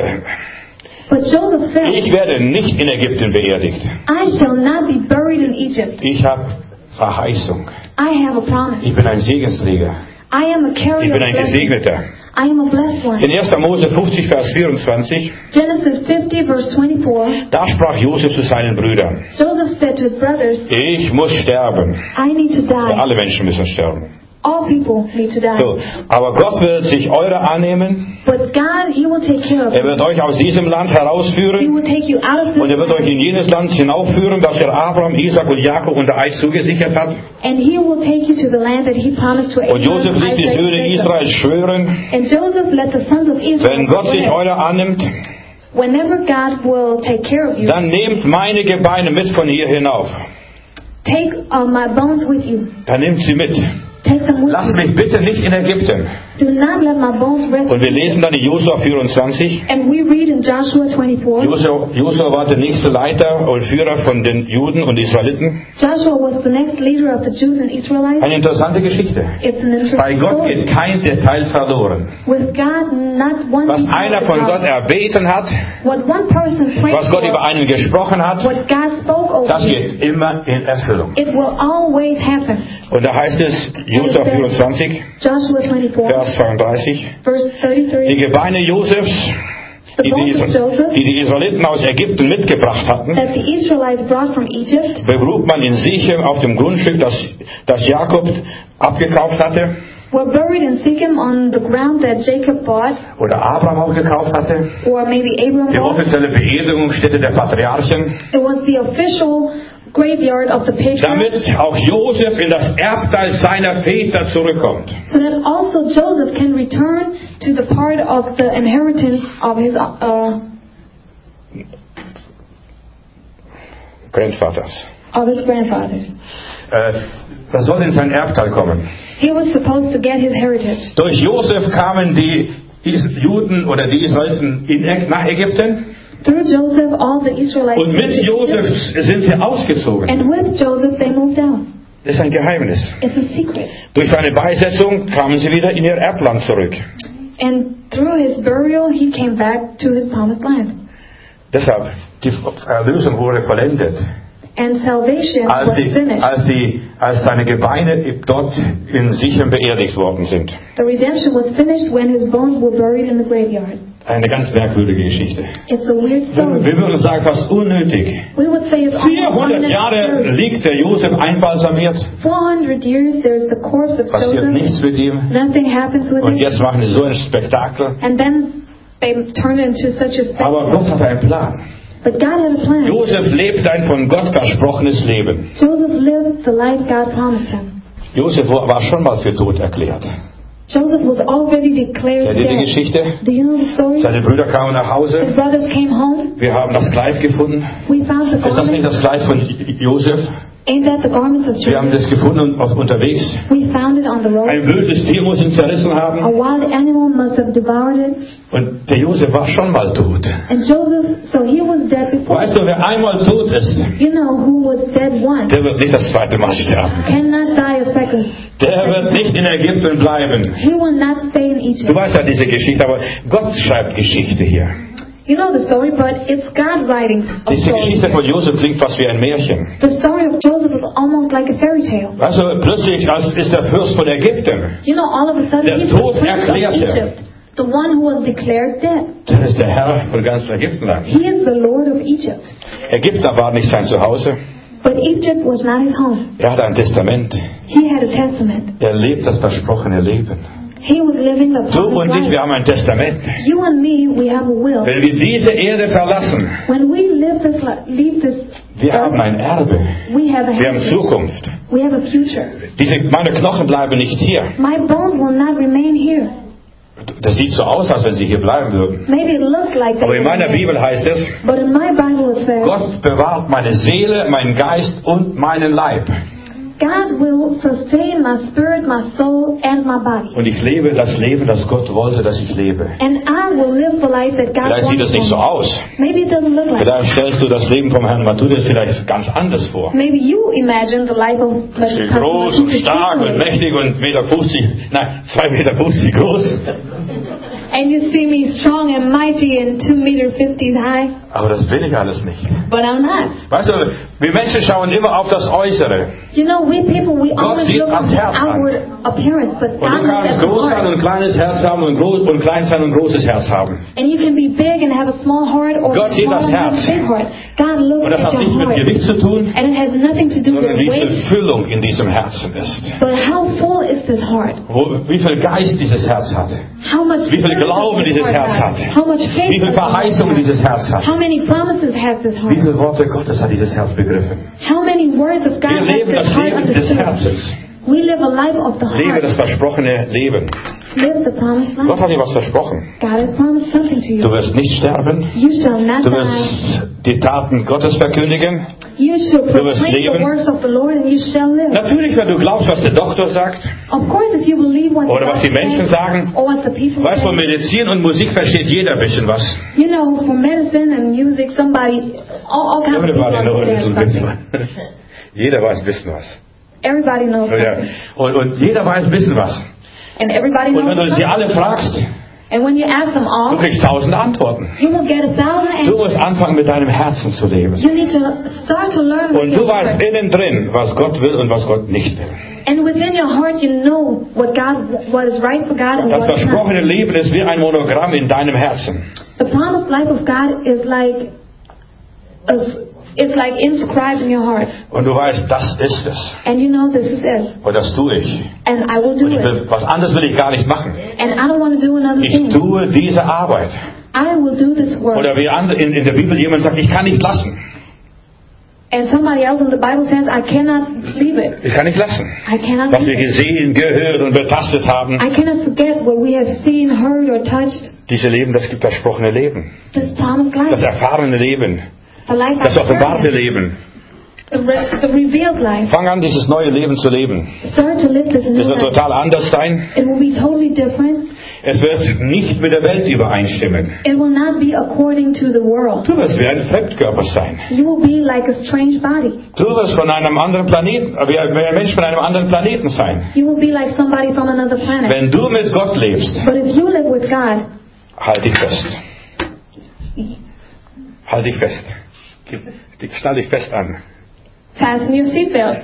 but Joseph ich felt, werde nicht in Ägypten beerdigt. I shall not be buried in Egypt. Ich habe Verheißung. I have a promise. Ich bin ein Segensträger. I am a Ich carrier bin of ein blessing. Gesegneter. I am a blessed one. In 1. Mose 50, Vers 24, Genesis 50 verse 24, da sprach Josef zu seinen Brüdern, Joseph said to his brothers, ich muss sterben. I need to die. Alle Menschen müssen sterben. All people need to die. So, aber Gott wird sich eurer annehmen. But God, He will take care of Er you. wird euch aus diesem Land He herausführen. will take you out of Und er wird euch this in jenes Land hinaufführen, das er Abraham, Isaac und Jakob unter Eid zugesichert hat. and He will take you to the land that He promised to Und Josef Abraham, ließ die Isaac, Söhne and Jacob. Israels schwören, And Joseph let the sons of Israel wenn Gott sich swear, eurer annimmt, whenever God will take care of you, dann nehmt meine Gebeine mit von hier hinauf. take my bones with you. Dann nehmt sie mit. Take them with Lasst you. mich bitte nicht in Ägypten. Do not let my bones rest. Und wir lesen dann in Josua 24. And we read in Joshua 24, Josua war der nächste Leiter und Führer von den Juden und Israeliten. Joshua was the next leader of the Jews and Israelites. Eine interessante Geschichte. It's an Bei interesting Gott story. geht kein Detail verloren. With God, not one Was detail einer is von lost. Gott erbeten hat, What one person prayed was Gott über for, einen gesprochen hat, what God spoke over Das you. geht immer in Erfüllung. It will always happen. Und da heißt es, Josua 24, Joshua 24, Vers 32, verse die 33. Gebeine Josefs, The bones of Joseph die die Israeliten aus Ägypten mitgebracht hatten, that the Israelites brought from Egypt begrub man in Sichem auf dem Grundstück, das Jakob abgekauft hatte, were buried in Shechem on the ground that Jacob bought, oder Abraham auch gekauft hatte. or maybe Abram Die bought. offizielle Beerdigungsstätte der Patriarchen, It was the official graveyard of the patriarchs, damit auch Josef in das Erbteil seiner Väter zurückkommt. so that also Joseph can return to the part of the inheritance of his grandfathers. Das soll in sein Erbteil kommen. He was supposed to get his heritage. Durch Josef kamen die Juden oder die Israeliten nach Ägypten, Through Joseph, all the Israelites und mit went to Josef Egypt, sind sie ausgezogen. and with Joseph they moved out. Das ist ein Geheimnis. It's a secret. Durch seine Beisetzung kamen sie wieder in ihr Erbland zurück. And through his burial, he came back to his promised land. Deshalb, die Erlösung wurde vollendet, And salvation was finished. als seine Gebeine dort in Sichem beerdigt worden sind. The redemption was finished when his bones were buried in the graveyard. Eine ganz merkwürdige Geschichte. It's a weird story. Wir würden sagen, fast unnötig. We would say it's almost 400 Jahre unnecessary. liegt der Josef einbalsamiert. 400 years, there's the corpse of Passiert Joseph. nichts mit ihm. Nothing happens with Und him. jetzt machen sie so ein Spektakel. And then they turn it into such a Aber spectacle. Gott hat einen Plan. But God had a plan. Josef lebt ein von Gott versprochenes Leben. Joseph lived the life God promised him. Josef war schon mal für tot erklärt. Joseph was already declared Kennt ihr die dead. Geschichte? Do you know the story? Seine Brüder kamen nach His Hause. brothers came home. Wir haben das Kleid gefunden. We found the Ist das nicht garment. das Kleid von Josef? Ain't that the garments of Wir haben Joseph? das gefunden unterwegs. We found it on the road. Ein böses Tier muss ihn zerrissen A haben. wild animal must have devoured it. Und der Josef war schon mal tot. And Joseph, so he was dead before. Weißt du, wer einmal tot ist, You know who was dead once der wird nicht das zweite Mal sterben. cannot die a second. Der wird nicht in Ägypten bleiben. He will not stay in Egypt. Du weißt ja diese Geschichte, aber Gott schreibt Geschichte hier. You know the story, but it's God writing a Diese Geschichte story. von Josef klingt fast wie ein Märchen. The story of Joseph is almost like a fairy tale. Also plötzlich ist der Fürst von Ägypten. You know, all of a sudden Der he's Tod the prince of erklärte. Egypt, the one who was declared dead. Der ist der Herr von ganz Ägyptenland. He is the Lord of Egypt. Ägypten war nicht sein Zuhause. But Egypt was not his home. Er hat ein Testament. He had a testament. Er lebt das versprochene Leben. He was living the Du und promised ich, wir life. haben ein Testament. You and me, we have a will. Wenn wir diese Erde verlassen, When we leave this wir haben ein Erbe. we have a Wir haben heritage. Zukunft. We have a future. Meine Knochen bleiben nicht hier. My bones will not remain here. Das sieht so aus, als wenn sie hier bleiben würden. Maybe it looks like Aber that. in meiner Bibel heißt es, But in my Bible it says, Gott bewahrt meine Seele, meinen Geist und meinen Leib. God will sustain my spirit, my soul, and my body. Und ich lebe das Leben, das Gott wollte, dass ich lebe. And I will live the life that God Vielleicht sieht wants es nicht so for me. aus. Maybe it doesn't look like that. Vielleicht stellst du das Leben vom Herrn Matthäus vielleicht ganz anders vor. Maybe you imagine the life of Groß und stark und mächtig und 2,50 Meter groß. And you see me strong and mighty and 2.50 meters high, Aber das bin ich alles nicht. but I'm not. Weißt du, wir Menschen schauen immer auf das Äußere. You know, we people, we Gott always sieht look das at the Herz an. outward appearance, but Und God du looks at kannst the groß sein heart. und ein kleines Herz haben und klein sein und ein großes Herz haben. And you can be big and have a small heart, or Gott sieht small das and have a Herz. big heart. God Und looks das at hat your nichts mit heart. Gewicht zu tun, And it has nothing to do with sondern wie viel weight, Füllung in diesem Herzen ist. but how full is this heart? Wie viel Geist dieses Herz hatte. How much Wie viel spirit Glauben does this dieses heart Herz have? hat. How much faith Wie viel does this Verheißungen heart dieses Herz have? hat. How many promises has this Wie heart? viele Worte Gottes hat dieses Herz begriffen. How many words of God Wir has leben this das heart Leben des understood? Herzens. We live a life of the Lebe heart. das versprochene Leben. Live the promised Gott life. hat dir was versprochen. God has promised something to Du you. wirst nicht sterben. You shall not Du die. wirst die Taten Gottes verkündigen. You shall wirst proclaim the leben. works of the Lord and you shall live. Natürlich, wenn du glaubst, was der Doktor sagt, Of course, if you believe what oder was die God Menschen says, sagen. or what the people Weißt du, von say, Medizin und Musik versteht jeder ein bisschen was. you know, for medicine and music, all kinds of people Everybody knows a understand little bit. something. Jeder weiß ein bisschen was. Everybody knows Ja. something. Und jeder weiß ein bisschen was. And everybody Und knows wenn du sie something. alle fragst, And when you ask them Du all, kriegst 1000 Antworten. you will get 1,000 Du answers. musst anfangen, mit deinem Herzen zu leben. You need to start to learn with Und your du weißt heart. innen drin, was Gott will und was Gott nicht will. And within your heart, you know what is right for God and Das what is not. versprochene Leben ist wie ein Monogramm in deinem Herzen. The promised life of God is like inscribed in your heart. Und du weißt, das ist es. And you know this is it. Und das tue ich. And I will do Und it. was anderes will ich gar nicht machen. And I don't want to do another Ich thing. tue diese Arbeit. I will do this work. Oder wie in der Bibel jemand sagt, ich kann nicht lassen. And somebody else in the Bible says, I cannot leave it. Ich kann nicht lassen. I cannot Was wir leave it. gesehen, gehört und betastet haben. I cannot forget what we have seen, heard, or touched. Diese Leben, das versprochene Leben. This promised Das life. erfahrene Leben. The life Das of offenbarte experience. Leben. The revealed life. Fang an, dieses neue Leben zu leben. Start to live this new Es wird life. total anders sein. It will be totally different. Es wird nicht mit der Welt übereinstimmen. It will not be according to the world. Du wirst wie ein Fremdkörper sein. You will be like a strange body. Du wirst von einem anderen Planeten, wie ein Mensch von einem anderen Planeten sein. You will be like somebody from another planet. Wenn du mit Gott lebst, But if you live with God, halt dich fest. Halt dich fest. Schnall dich fest an. fasten your seatbelt.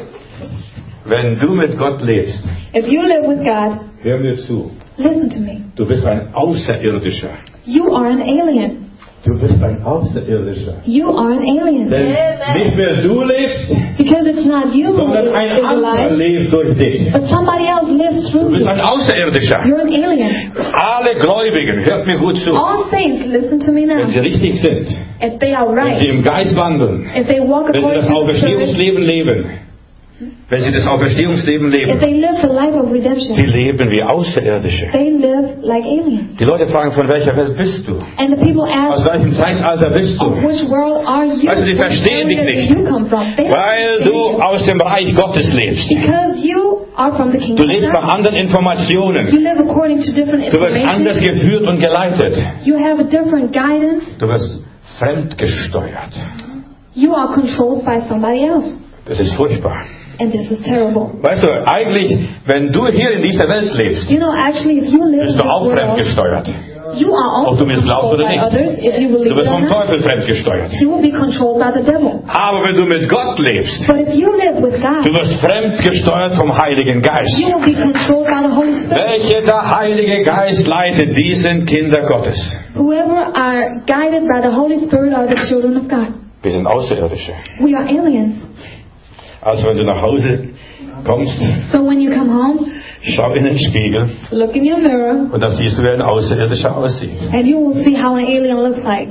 Wenn du mit Gott lebst, If you live with God, hör mir zu. listen to me. Du bist ein Außerirdischer. You are an alien. Du bist ein Außerirdischer. You are an alien. Denn nicht mehr du lebst, Because it's not you who sondern ein is anderer alive, lebt durch dich. but somebody else lives Du through bist you. ein Außerirdischer. You're an alien. Alle Gläubigen, hört mir gut zu. All saints, listen to me Wenn sie now. richtig sind, If they are wenn sie right, im Geist wandeln, if they walk wenn sie according das to the Spirit, Auferstehungsleben leben, wenn sie das Auferstehungsleben if leben, they live the life of die redemption, leben wie Außerirdische. they live like aliens. Die Leute fragen, von welcher Welt bist du? And the people Aus ask, welchem Zeitalter bist of du? which world are you? Weißt du, die Which verstehen dich area nicht. do you come from? They don't Weil understand du you. aus dem Reich Gottes lebst. Because you are from the Du kingdom lebst of nach God. anderen Informationen. You live according to different Du wirst anders information. geführt und geleitet. You have a different guidance. Du wirst fremdgesteuert. You are controlled by somebody else. Das ist furchtbar. And this is terrible. Weißt du, eigentlich, wenn du hier in dieser Welt lebst, You know, actually, if you live in bist this du auch world, fremdgesteuert. you are Ob also du mir es glaubst controlled oder by nicht. others. If you believe Du wirst it or vom not, Teufel fremdgesteuert. you will be controlled by the devil. Aber wenn du mit Gott lebst, But if you live with du God, wirst fremdgesteuert vom Heiligen Geist. you will be controlled by the Holy Spirit. Welche der Heilige Geist leitet, die sind Kinder Gottes. Whoever are guided by the Holy Spirit are the children of God. Wir sind Außerirdische. We are aliens. Also wenn du nach Hause kommst, So when you come home, schau in den Spiegel look in your mirror, und dann siehst du, wie ein Außerirdischer aussieht. and you will see how an alien looks like.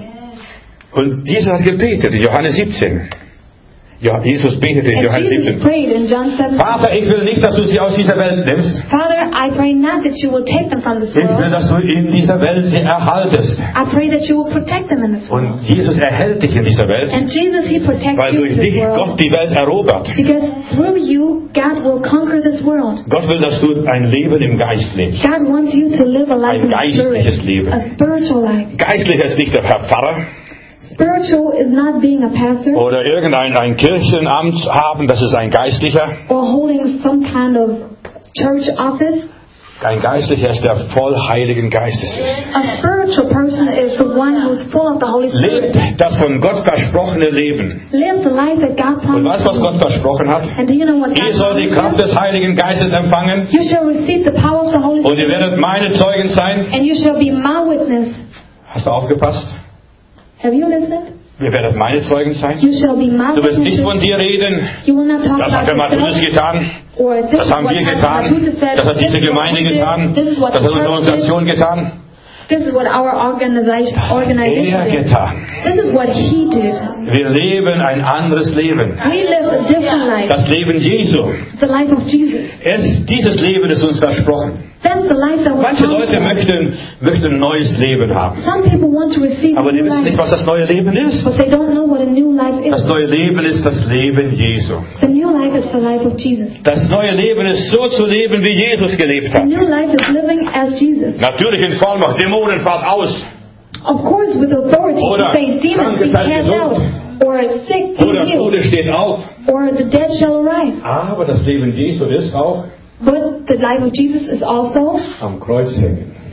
Und Jesus hat gebetet in Johannes 17. Ja, Jesus betete in And Johannes Jesus 17. prayed in John 7. Vater, ich will nicht, dass du sie aus dieser Welt nimmst. Father, I pray not that you will take them from this Ich will, world. dass du in dieser Welt sie erhaltest. I pray that you will protect them in this world. Und Jesus erhält dich in dieser Welt, And Jesus, He protects weil you durch in this dich world. Gott die Welt erobert. Because through you, God will conquer this world. Gott will, dass du ein Leben im Geist lebst. God wants you to live a life Ein in the geistliches Spirit. Leben. A spiritual life. Geistlich ist nicht der Herr Pfarrer Spiritual is not being a pastor oder irgendein Kirchenamt haben, das ist ein Geistlicher. or holding some kind of church office. Ein Geistlicher ist, der voll Heiligen Geistes ist. A spiritual person is the one who's full of the Holy Spirit. Lebt das von Gott versprochene Leben. Live the life that God Und weißt du, was promised. Gott versprochen hat? And do you know what Ihr God sollt die Kraft promised? des Heiligen Geistes empfangen You shall receive the power of the Holy und ihr Spirit, werdet meine Zeugen sein. and you shall be my witness. Hast du aufgepasst? Have you listened? Wir werden meine Zeugen sein. You shall be my Du wirst nicht von witness. dir reden. You will not talk Das hat about der Matthäus yourself. getan. Or this Das is haben what wir Pastor getan. Matute said. Das hat This diese is what Gemeinde we did. getan. This is what Das the hat unsere church did. Organisation getan. This is what our organization Er did. getan. This is what he did. Wir leben ein anderes Leben. We live a different life. Das Leben Jesu. The life of Jesus. Dieses Leben ist uns versprochen. That's the life that was Manche promised Leute us. möchten ein neues Leben haben. Some people want to receive a Aber die new wissen nicht, life, was das neue Leben ist. but they don't know what a new life Das is. neue Leben ist das Leben Jesu. The new life is the life of Jesus. Das neue Leben ist so zu leben, wie Jesus gelebt The hat. new life is living as Jesus. Natürlich in Vollmacht. Dämonen fahrt aus. Of course, with authority Oder to say demons be Kranke cast seid out, gesund. or sick be Oder healed, Tode steht auf. or the dead shall arise. Aber das Leben Jesu ist auch But the life of Jesus is also am Kreuz hängen.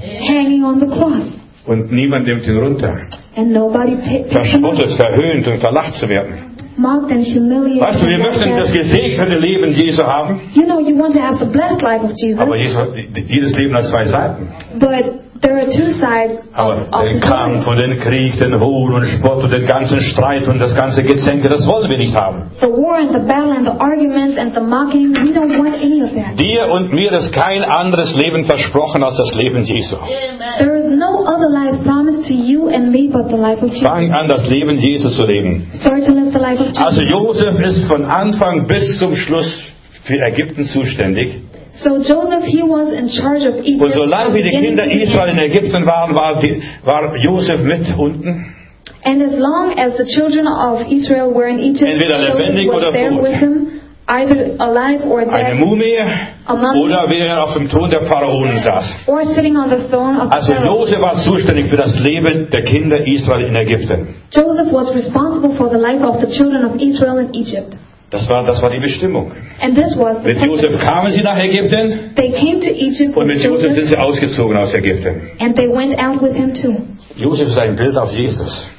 hanging on the cross. Und niemand nimmt ihn runter. And nobody picks him up. Verspottet, verhöhnt und verlacht zu werden. Mocked and humiliated. Weißt du, wir möchten das gesegnete Leben Jesu haben. You know, you want to have the blessed life of Jesus. Aber jedes Leben hat zwei Seiten. But there are two sides Aber of den the Kampf story. und den Krieg, den Hohn und Spott und den ganzen Streit und das ganze Gezänke, das wollen wir nicht haben. The war and the battle and the arguments and the mocking, we don't want any of that. Dir und mir ist kein anderes Leben versprochen als das Leben Jesu. There is no other life promised to you and me but the life of Jesus. Fang an, das Leben Jesu zu leben. Start to live the life of Jesus. Also Josef ist von Anfang bis zum Schluss für Ägypten zuständig. So Joseph, he was in charge of Egypt. Und solange from wie die beginning Kinder to the Israel in end. Ägypten waren, war Josef mit unten. And as long as the children of Israel were in Egypt, Entweder Joseph lebendig oder was there tot. with them, either alive or Eine dead, Mumie a mummy, oder wer auf dem Thron der Pharaonen saß. or sitting on the throne of Also Pharaoh. Josef war zuständig für das Leben der Kinder Israel in Ägypten. Joseph was responsible for the life of the children of Israel in Egypt. Das war die Bestimmung. And this was the Mit Josef kamen sie nach Ägypten They came to Egypt und with mit Josef sind Joseph, sie ausgezogen aus Ägypten. and they went out with him too. Josef ist ein Bild auf Jesus.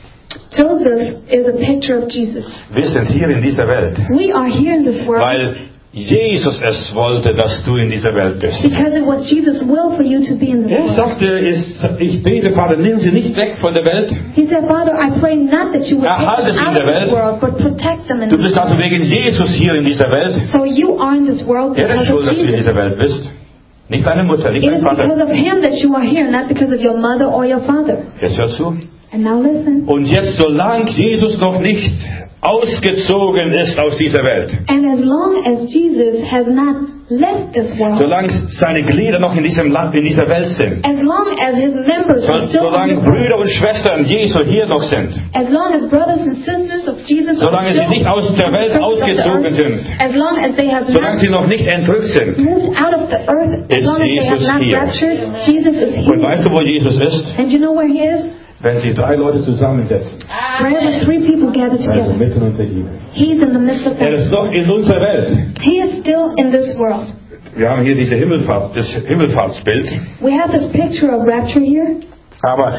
Joseph is a picture of Jesus. Wir sind hier in dieser Welt, We are here in this world weil Jesus es wollte, dass du in dieser Welt bist. because it was Jesus' will for you to be in this Er world. sagte, ich bete, Vater, nimm sie nicht weg von der Welt. He said, Father, I pray not that you would Erhalte take sie them in out der of this Welt. world, but protect them in Du this bist also world. wegen Jesus hier in dieser Welt. So you are in this world Er ist because schuld, of dass du in Jesus. dieser Welt bist. Nicht deine Mutter, nicht It dein is because Vater. of him that you are here, not because of your mother or your father. Jetzt hör zu. And now listen. Und jetzt, solange Jesus noch nicht ausgezogen ist aus dieser Welt, And as long as Jesus has not left this world, solange seine Glieder noch in dieser Welt sind, as long as his members are still on solange this earth, Brüder und Schwestern Jesu hier noch sind, as long as brothers and sisters of Jesus solange are sie still nicht aus der Welt on the ausgezogen earth, sind, as long as they have solange not sie noch nicht entrückt sind. moved out of the earth, as Ist long as they have Jesus not hier. raptured, Jesus is Und here. weißt du, wo Jesus ist? And you know where he is? Wenn sie 3 Leute zusammensetzen, Wherever 3 people gather also together, mitten unter ihnen. he's in the midst of Er them. ist noch in unserer Welt. He is still in this world. Wir haben hier das Himmelfahrtsbild, We have this picture of rapture here, aber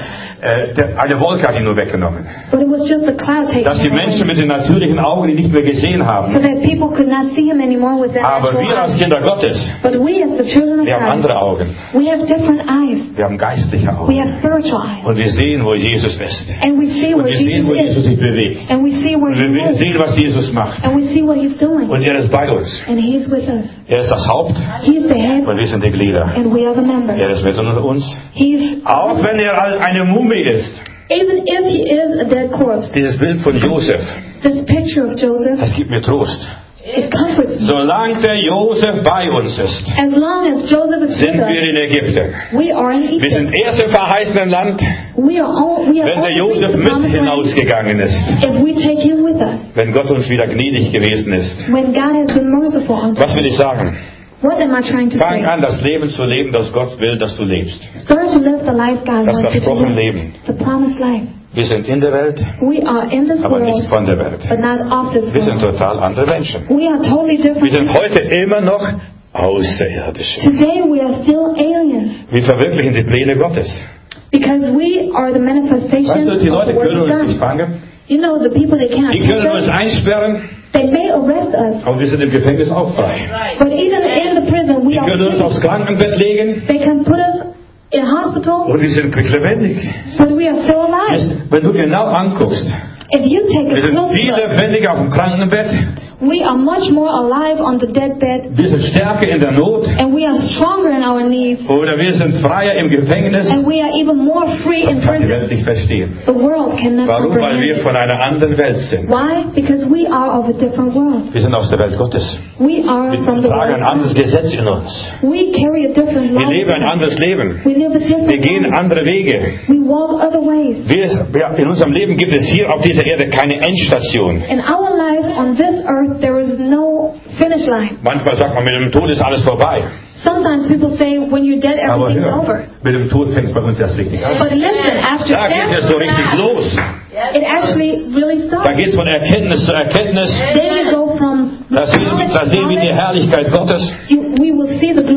eine Wolke hat ihn nur weggenommen. but it was just a cloud taking Dass die him away, Menschen mit den natürlichen Augen ihn nicht mehr gesehen so haben. that people could not see him anymore with their Aber natural wir als eyes. Kinder Gottes, But we as the children of wir haben God, andere Augen. we have different eyes. Wir haben geistliche We Augen. have spiritual eyes. Und wir sehen, wo Jesus ist. And we see Und where wir sehen, wo Jesus Jesus is. sich bewegt. And we see where Und he wir is. sehen, was Jesus macht. And we see what he's doing. Und er ist bei uns. And he's with us. Er ist das Haupt He's the head, und wir sind die Glieder. and we are the members. Er ist mit uns. He's, Auch wenn er eine Mumie ist. even if he is a dead corpse, Dieses Bild von Josef, this picture of Joseph, das gibt mir Trost. it comforts me. Solange der Josef bei uns ist, As long as Joseph is sind with wir us, in Ägypten. we are in Wir sind Egypt. erst im verheißenen Land, We have wenn der only reached Josef the mit promised land hinausgegangen ist. if we take him with us. Wenn Gott uns wieder gnädig gewesen ist. When God has been merciful unto Was will ich sagen? What am I trying to Fang say? an, das Leben zu leben, das Gott will, dass du lebst. Start to live the life God Das wants you to versprochene live. Leben. The promised life. Wir sind in der Welt, We are in this aber nicht world, von der Welt. but not of this Wir sind world. total andere Menschen. We are totally Wir different. sind heute immer noch Außerirdische. Today we are still aliens Wir verwirklichen die Pläne Gottes. because we are the manifestation Weißt du, die of Leute the word können of uns nicht God. fangen. You know, the people they cannot Die können catch uns us, einsperren, they may arrest us, aber wir sind im Gefängnis auch frei. but even in the prison we Die are können uns free. aufs Krankenbett legen They can put us in hospital, und wir sind lebendig. but we are still alive. Wenn du genau anguckst, If you take wir a sind close viel look, lebendiger auf dem Krankenbett, we are much more alive on the deathbed, wir sind stärker in der Not and we are stronger in our needs, oder wir sind freier im Gefängnis. and we are even more free in Das kann die prison. Welt nicht verstehen. The world cannot Warum? Weil comprehend wir it. von einer anderen Welt sind. Why? Because we are of a different world. Wir sind aus der Welt Gottes. We are Wir from the tragen ein world. anderes Gesetz in uns. We carry a different Wir leben ein life. anderes Leben. We live a Wir different gehen life. andere Wege. We walk other ways. In unserem Leben gibt es hier auf dieser Erde keine Endstation. In our life on this earth, there is no finish line. Manchmal sagt man, mit dem Tod ist alles vorbei. Sometimes people say when you're dead, Aber everything's hör, over. mit dem Tod fängt es bei uns erst richtig an. But listen, after Da geht es so richtig death, los. it actually really Da starts. geht es von Erkenntnis zu Erkenntnis. Then you go from Da sehen wir die knowledge to Herrlichkeit Gottes. we will see the glory of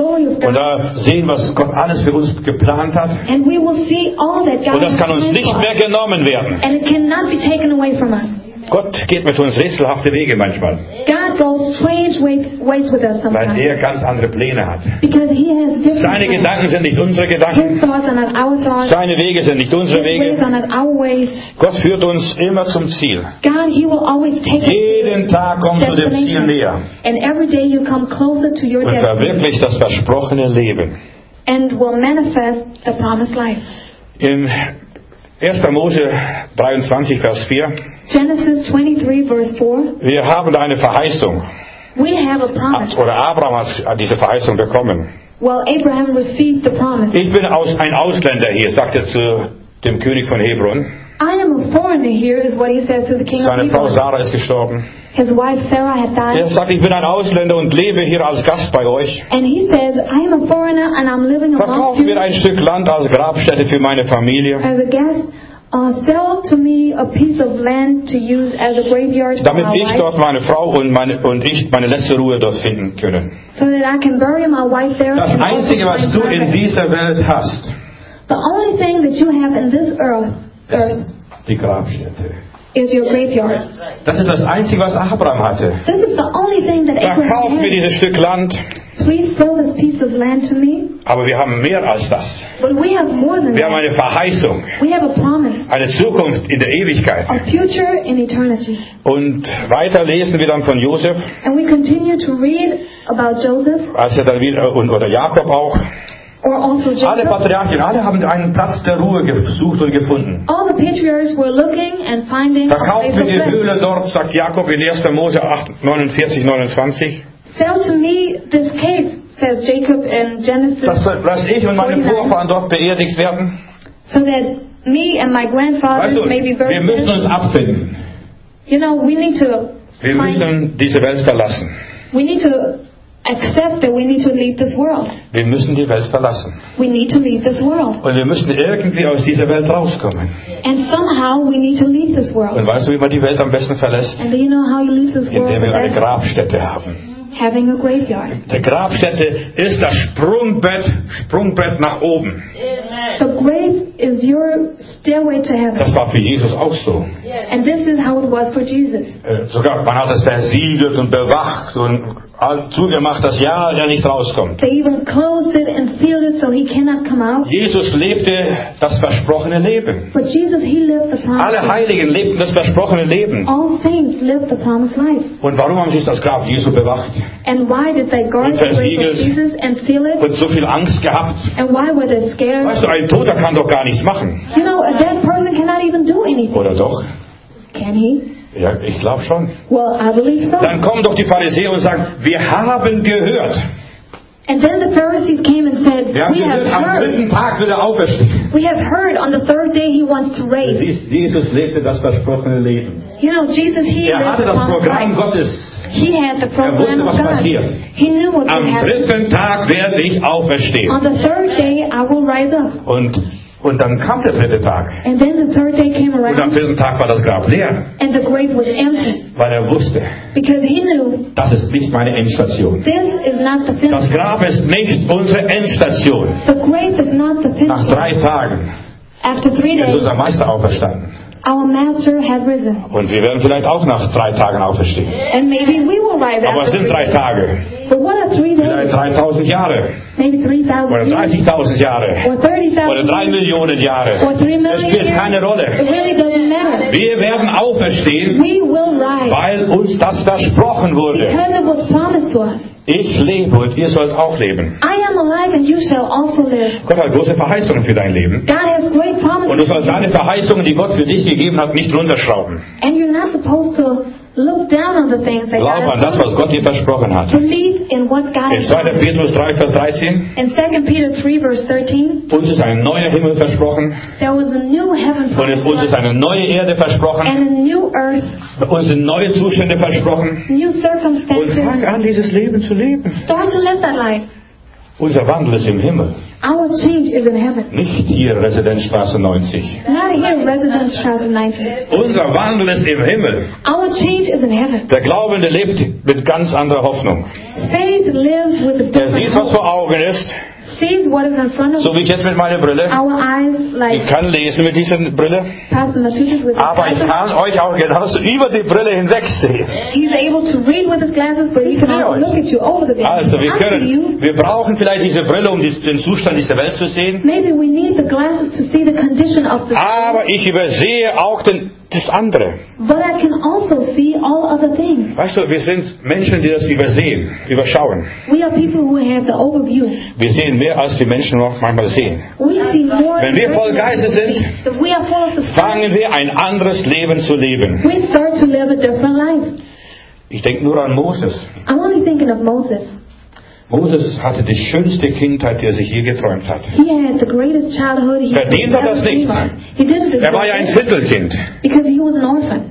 God. Und da sehen, was Gott alles für uns geplant hat. And we will see all that God Und das has kann uns planned nicht for mehr us. genommen werden. And it cannot be taken away from us. Gott geht mit uns rätselhafte Wege manchmal, God goes strange ways with us weil sometimes. er ganz andere Pläne hat. Because He has different Seine plans. Gedanken sind nicht unsere His Gedanken. thoughts are not our thoughts. Seine Wege sind nicht unsere His ways Wege. are not our ways. Gott führt uns immer zum Ziel. God, He will always take us to Jeden Tag kommst du dem Ziel destination. näher And every day you come closer to your und destiny verwirklicht das versprochene Leben. and will manifest the promised life. In 1. Mose 23, Vers 4. Genesis 23 verse 4. Wir haben da eine Verheißung. We have a promise. Oder Abraham hat diese Verheißung bekommen. Well, Abraham received the promise. Ich bin ein Ausländer hier, sagt er zu dem König von Hebron. I am a foreigner here, is what he says to the king of Seine Frau Hebron. Sarah ist gestorben. His wife Sarah had Er died. sagt, ich bin ein Ausländer und lebe hier als Gast bei euch. And he says, I am a foreigner and I'm living amongst Verkauft mir you ein Stück Land als Grabstätte für meine Familie, as a guest. Sell to me a piece of land to use as a graveyard for damit my ich wife, dort meine Frau und ich meine letzte Ruhe dort finden können. so that I can bury my wife there. Das and also Einzige, was find du my in rest. dieser Welt hast, The only thing that you have in this earth die Grabstätte. is your graveyard. Das ist das Einzige, was Abraham hatte. This is the only thing that Verkauf Abraham mir had. dieses Stück Land, Please sell this piece of land to me. aber wir haben mehr als das. But we have more than Wir haben that. eine Verheißung, We have a promise, eine Zukunft in der Ewigkeit. a future in eternity. Und weiter lesen wir dann von Josef, And we continue to read about Joseph, als er dann wieder, oder Jakob auch. or also Alle Jacob. Patriarchen, alle haben einen Platz der Ruhe gesucht und gefunden. All the patriarchs were looking and finding a Verkauft place mir of die Höhle rest. dort, sagt Jakob in 1. Mose 8, 49, 29. Sell to me this cave, says Jacob in Genesis, Dass ich und meine 49. Vorfahren dort beerdigt werden. so that me and my Weißt grandfathers du, may be wir buried müssen there. uns abfinden. You know, we need to Wir find, müssen diese Welt verlassen. we need to accept that we need to leave this world. Wir müssen die Welt verlassen. We need to leave this world. Und wir müssen irgendwie aus dieser Welt rauskommen. And somehow we need to leave this world. Und weißt du, wie man die Welt am besten verlässt? And do you know how you leave this world? Indem wir eine Best? Grabstätte haben. Having a graveyard. Die Grabstätte ist das Sprungbrett nach oben. The grave is your stairway to heaven. Das war für Jesus auch so. And this is how it was for Jesus. Sogar man hat es versiegelt und bewacht und zugemacht, dass er nicht rauskommt. They even closed it and sealed it so he cannot come out. Jesus lebte das versprochene Leben. But Jesus, he lived the promised Alle life. Heiligen lebten das versprochene Leben. All saints lived the promised life. Und warum haben sie das Grab Jesu bewacht? And why did they guard Und the grave of versiegelt. Jesus and seal it? Und so viel Angst gehabt? And why were they scared? Weißt du, ein Toter kann doch gar nichts machen. You know, a dead person cannot even do anything. Oder doch? Can he? Ja, ich glaube schon. Well, I believe so. Dann kommen doch die Pharisäer und sagen, wir haben gehört. And then the Pharisees came and said, Wir haben we have gehört, am heard. dritten Tag will er auferstehen. We have heard on the third day he wants to raise. Jesus lebte das versprochene Leben. You know, Jesus, he Er lived hatte the das promised Programm life. Gottes. He had the program wusste, of was God. passiert. He knew what would Am happen. dritten Tag werde ich auferstehen. On the third day, I will rise up. Und dann kam der dritte Tag. And then the third day came Und am around, vierten Tag war das Grab leer. and the grave was empty. Weil er wusste, Because he knew das ist nicht meine Endstation. this is not the Das finish. Grab ist nicht unsere Endstation. The grave is not the Nach finish. 3 Tagen After 3 ist days, unser Meister auferstanden. our Master had risen. Und wir werden vielleicht auch nach 3 Tagen auferstehen. And maybe we will rise Aber es after sind 3 3 days. Tage. But what are 3 Vielleicht days? 3000 Jahre. Maybe 3,000 Oder years? 30.000 Jahre. Or 30,000 Oder 3 Millionen Jahre. Or 3 million Es spielt years? keine It Rolle. really doesn't matter. Wir werden auferstehen, We will rise. weil uns das versprochen wurde. Because it was promised to us. Ich lebe und ihr sollt auch leben. I am alive and you shall also live. Gott hat große Verheißungen für dein Leben. God has great Und promises. du sollst deine Verheißungen, die Gott für dich gegeben hat, nicht runterschrauben. And you're not supposed to look down on the things that Glaub God an has das, was Gott dir versprochen hat. Believe in what God In has 2. promised. Petrus 3, Vers 13. In 2 Peter 3 verse 13, Uns ist ein neuer Himmel versprochen. there was a new heaven Und uns promised ist eine neue Erde versprochen. and a new earth, Uns sind neue Zustände versprochen. new Und fang circumstances. an, dieses Leben zu leben. Start to live that life. Unser Wandel ist im Himmel. Our change is in heaven. Nicht hier Residenzstraße 90. Not here, Residence Straße 19. Unser Wandel ist im Himmel. Our change is in heaven. Der Glaubende lebt mit ganz anderer Hoffnung. Faith lives with a Er different sieht, was hope. vor Augen ist. Sees what is in front of So wie ich jetzt mit meiner Brille. our eyes, Ich like kann lesen mit dieser Brille. Pastor Matutis with his Aber ich glasses. kann euch auch genauso über die Brille hinweg sehen. He's able to read with his glasses, but he can also look at you over the glasses. Also you. wir brauchen vielleicht diese Brille, um den Zustand dieser Welt zu sehen. Maybe we need the glasses to see the condition of the Aber ich übersehe auch das andere. But I can also see all other things. Weißt du, wir sind Menschen, die das übersehen, überschauen. We are people who have the overview. Wir sehen mehr, als die Menschen noch manchmal sehen. We see more. Wenn wir voll Geistes sind, if we are full of the Spirit, fangen wir ein anderes Leben zu leben. we start to live a different life. Ich denke nur an Moses. I'm only thinking of Moses. Moses hatte die schönste Kindheit, die er sich je geträumt hat. He had the greatest childhood he Verdient er das nicht? He didn't Er war ja ein deserve it Viertelkind. because he was an orphan.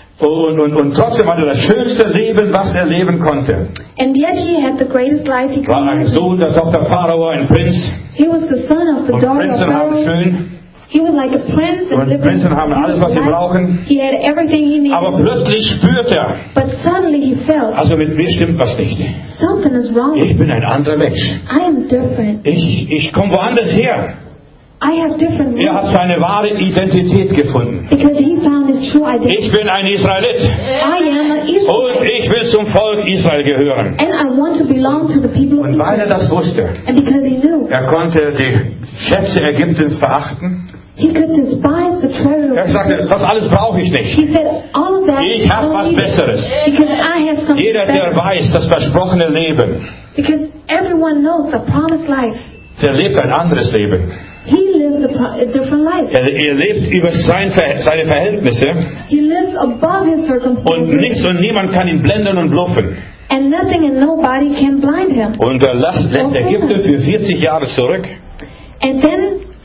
Und trotzdem hatte er das schönste Leben, was er leben konnte. And yet he had the greatest life he could War ein imagine. Sohn der Tochter Pharao, ein Prinz. He was the son of the Und daughter of Prinzen haben Pharaoh. schön. He was like a prince and Und lived Prinzen haben alles, was sie brauchen. He had everything he needed. Aber plötzlich spürt er, But suddenly he felt also mit mir stimmt was nicht. something is wrong. Ich bin ein anderer Mensch. I am different. Ich komme woanders her. I have different Er hat roots seine wahre Identität gefunden. because he found his true identity. Ich bin ein Israelit. I am an Und Israelite ich will zum Volk Israel gehören. and I want to belong to the people of Und weil er Israel. das wusste, And because he knew, er konnte die Schätze Ägyptens verachten. he could despise the treasure Er of sagte, Egypt. das alles brauche ich nicht. He said, all of that Ich I habe don't was need it Besseres. because I have something Jeder, der better. weiß, das versprochene Leben, Because everyone knows the promised life. der lebt ein anderes Leben. He lives a different life. Er lebt über seine Verhältnisse He lives above his und circumstances. nichts und niemand kann ihn blenden und bluffen. And nothing and nobody can blind him. Und er lässt Ägypten für 40 Jahre zurück. And then,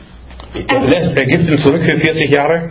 Er lässt Ägypten zurück für 40 Jahre.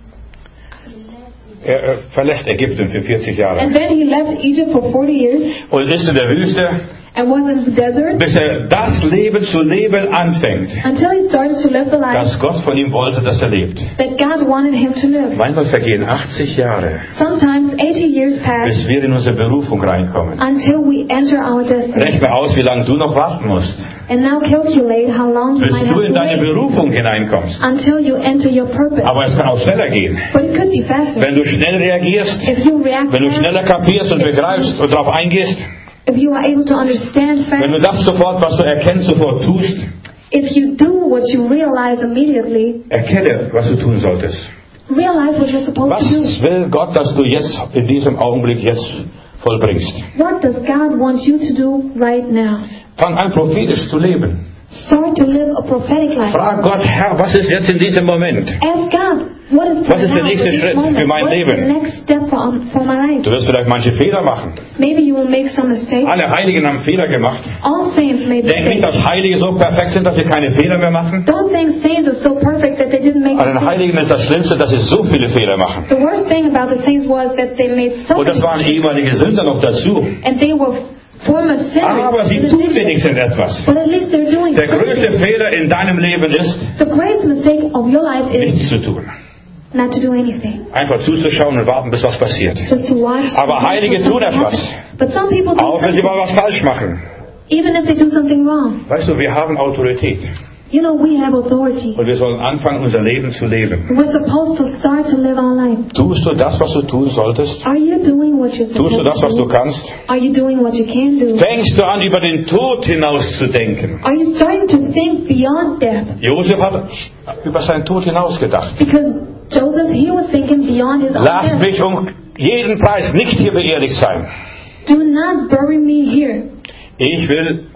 Er verlässt Ägypten für 40 Jahre. and then he left Egypt for 40 years Und ist in der Wüste, and was in the desert bis er das Leben zu leben anfängt, until he started to live the life das Gott von ihm wollte, dass er lebt. that God wanted him to live. Manchmal vergehen 80 Jahre, Sometimes 80 years pass bis wir in unsere Berufung reinkommen. until we enter our destiny. Rechne aus, wie lange du noch warten musst, And now calculate how long you bis might du have in to deine wait Berufung hineinkommst. until you enter your purpose. Aber es kann auch schneller gehen. But it could be faster. Wenn du schnell reagierst, If you react wenn du fast, schneller kapierst und begreifst und darauf eingehst, if you are able to understand wenn du fast, das sofort, was du erkennst, sofort tust, if you do what you realize immediately, erkenne, was du tun solltest. realize what you're supposed Was to do. will Gott, dass du jetzt in diesem Augenblick jetzt vollbringst? What does God want you to do right now? Fang an, prophetisch zu leben. Start to live a prophetic life. Frag Gott, Herr, was ist jetzt in diesem Moment? Ask God, what is Was ist der now, nächste for this Schritt moment? für mein What is Leben? the next step for my life? Du wirst vielleicht manche Fehler machen. Maybe you will make some mistakes. Alle Heiligen haben Fehler gemacht. All saints made Denk nicht, mistakes. dass Heilige so perfekt sind, dass sie keine Fehler mehr machen. Don't think saints are so perfect that they didn't make An den mistakes. Heiligen ist das Schlimmste, dass sie so viele Fehler machen. The worst thing about the saints was that they made so Und das waren ehemalige Sünder noch dazu. and they were former sinners. Aber sie in tun addition. wenigstens etwas. But at least they're doing Der größte something. Fehler in deinem Leben ist, The greatest mistake of your life is nichts zu tun. not to do anything. Einfach zuzuschauen und warten, bis was passiert. Just to watch. Aber Heilige tun etwas. But some people do Auch wenn sie something, mal was falsch machen. even if they do something wrong. Weißt du, wir haben Autorität. You know, we have authority. Und wir sollen anfangen, unser Leben zu leben. We're supposed to start to live our life. Tust du das, was du tun solltest? Are you doing what you're Tust du supposed das, was to du do? kannst? Are you doing what you can do? Fängst du an, über den Tod hinaus zu denken? Are you starting to think beyond death? Josef hat über seinen Tod hinausgedacht. Because Joseph, he was thinking beyond his own Lasst death. mich um jeden Preis nicht hier beerdigt sein. Do not bury me here. Ich will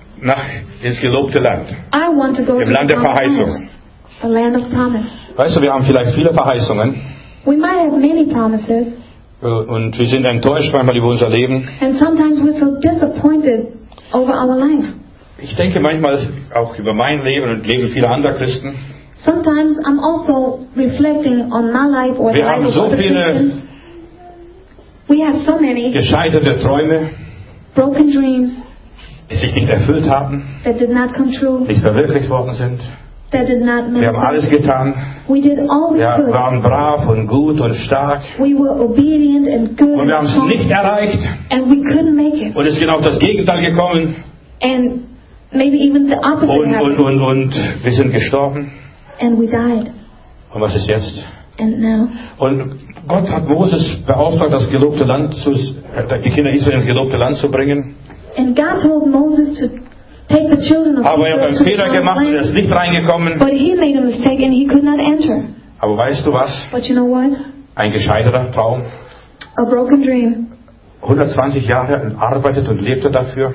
ins gelobte Land. I want to go Im to Land the der promised Verheißung. land, the land of promise. Weißt du, wir haben vielleicht viele Verheißungen We might have many promises, und wir sind enttäuscht manchmal über unser Leben. and sometimes we're so disappointed over our life. Ich denke manchmal auch über mein Leben und Leben vieler anderer Christen. Sometimes I'm also reflecting on my life or the Wir haben life of so other viele Christians. We have so many gescheiterte Träume, broken dreams, die sich nicht erfüllt haben, that did not come true, nicht verwirklicht worden sind. that did not Wir haben alles manifest. getan. We did all we Wir could. waren brav und gut und stark. We were obedient and good Und wir haben and es strong, nicht erreicht. and we couldn't make it. Und es ist genau das Gegenteil gekommen. And maybe even the opposite happened. Und wir sind gestorben. And we died. Und was ist jetzt? And now, Und Gott hat Moses beauftragt, das gelobte Land die Kinder Israel ins gelobte Land zu bringen. and God told Moses to take the children of Aber er hat Israel einen to the Fehler promised gemacht, er land. ist nicht reingekommen. But he made a mistake and he could not enter. Aber weißt du was? But you know what? Ein gescheiterter Traum. A broken dream. 120 Jahre arbeitet und lebte dafür.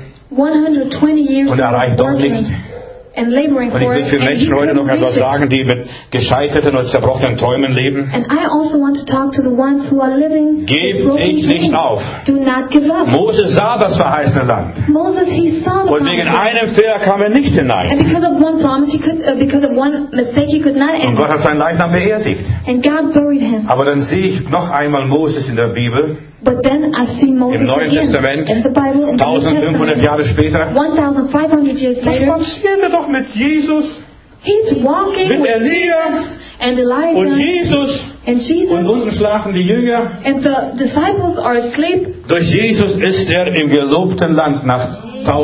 120 years Und er erreicht doch working nicht. and laboring Und ich for will it. für And he Menschen heute noch couldn't etwas reach it. sagen, die mit gescheiterten und zerbrochenen Träumen leben. And I also want to talk to the ones who are living Gib with broken dich nicht dreams. auf. Do not give up. Moses sah das verheißene Land. Moses, he saw the Und wegen promised land. einem Fehler kam er nicht And hinein. because of one promise, because of one mistake, he could not Und enter. Gott hat seinen Leichnam beerdigt. And God buried him. Aber dann sehe ich noch einmal Moses in der Bibel, But then I see Moses im Neuen again Testament, in the Bible, in the New 1500 Testament, Jahre später. 1,500 years Da later. spazieren wir doch mit Jesus He's walking mit with Elia Jesus and und Elijah Jesus. and Und Jesus, unten schlafen die Jünger. and the disciples are asleep. Durch Jesus ist er im gelobten Land nach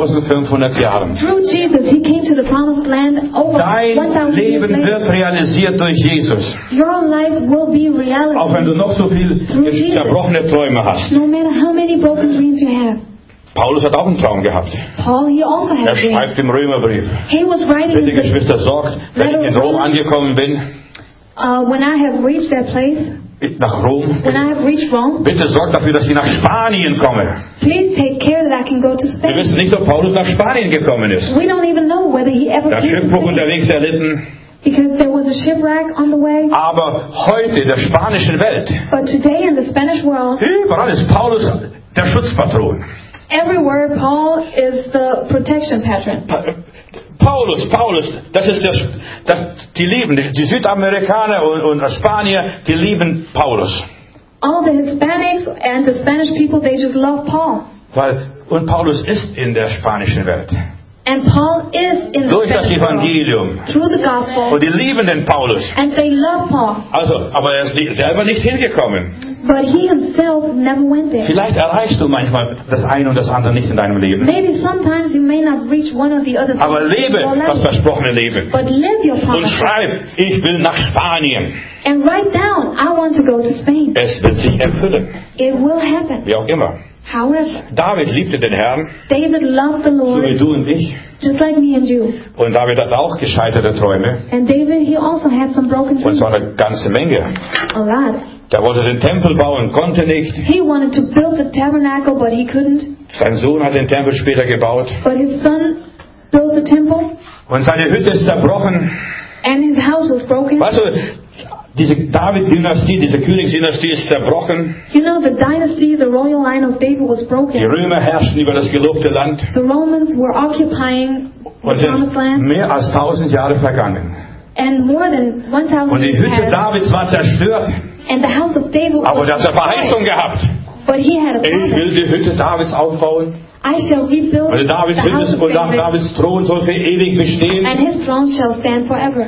1500 Jahren. Through Jesus, he came to the promised land over Dein 1,000 years Leben later. wird realisiert durch Jesus. Your life will be Auch wenn reality, du noch so viel zerbrochene Träume hast. no matter how many broken dreams you have. Paulus hat auch einen Traum gehabt. Paul, he also had Er a dream. schreibt im Römerbrief. He was writing Bitte in the, Geschwister, sorgt, wenn ich in Rom angekommen bin, when I have reached that place, nach Rom, when I have reached Rome, bitte sorgt dafür, dass ich nach Spanien komme. please take care that I can go to Wir Spain. wissen nicht, ob Paulus nach Spanien gekommen ist. We don't even know whether he ever Der came to Schiffbruch Spain, unterwegs erlitten. because there was a shipwreck on the way. Aber heute in der spanischen Welt, But today in the Spanish world, überall ist Paulus der Schutzpatron. everywhere Paul is the protection patron. Paulus, das ist die lieben, die Südamerikaner und Spanier, die lieben Paulus. All the Hispanics and the Spanish people, they just love Paul. Und Paulus ist in der spanischen Welt. And Paul is in the Durch das Spanish world Evangelium. through the gospel, Und die lieben den Paulus. and they love Paul. Also, aber er ist selber nicht hingekommen. But he himself never went there. Vielleicht erreichst du manchmal das eine und das andere nicht in deinem Leben. Maybe sometimes you may not reach one or the other Aber things in lebe your das life, versprochene Leben. but live your Und promise. schreib, ich will nach Spanien. And write down, I want to go to Spain. Es wird sich erfüllen. It will happen. Wie auch immer. However, David liebte den Herrn, David loved the so wie Lord du und ich. just like me and you. Und David hat auch gescheiterte Träume. And David, he also had some broken Und dreams. zwar eine ganze Menge. A lot. Der wollte den Tempel bauen, konnte nicht. He wanted to build the tabernacle, but he couldn't. Sein Sohn hat den Tempel später gebaut. But his son built the temple, Und seine Hütte ist zerbrochen. and his house was broken. Weißt du, diese David-Dynastie, diese Königsdynastie ist zerbrochen. You know, the dynasty, the royal line of David was Die broken. Römer herrschten über das gelobte Land. The Romans were occupying the Und promised sind land, mehr als 1000 Jahre vergangen. and more than 1,000 Und die years Hütte passed, Davids war zerstört. and the house of David Aber der hat eine was Verheißung destroyed. gehabt. But he had a Ich will promise. die Hütte Davids aufbauen. I shall rebuild Und Davids the house Hütte of und nach David, Davids Thron soll für ewig bestehen. and his throne shall stand forever.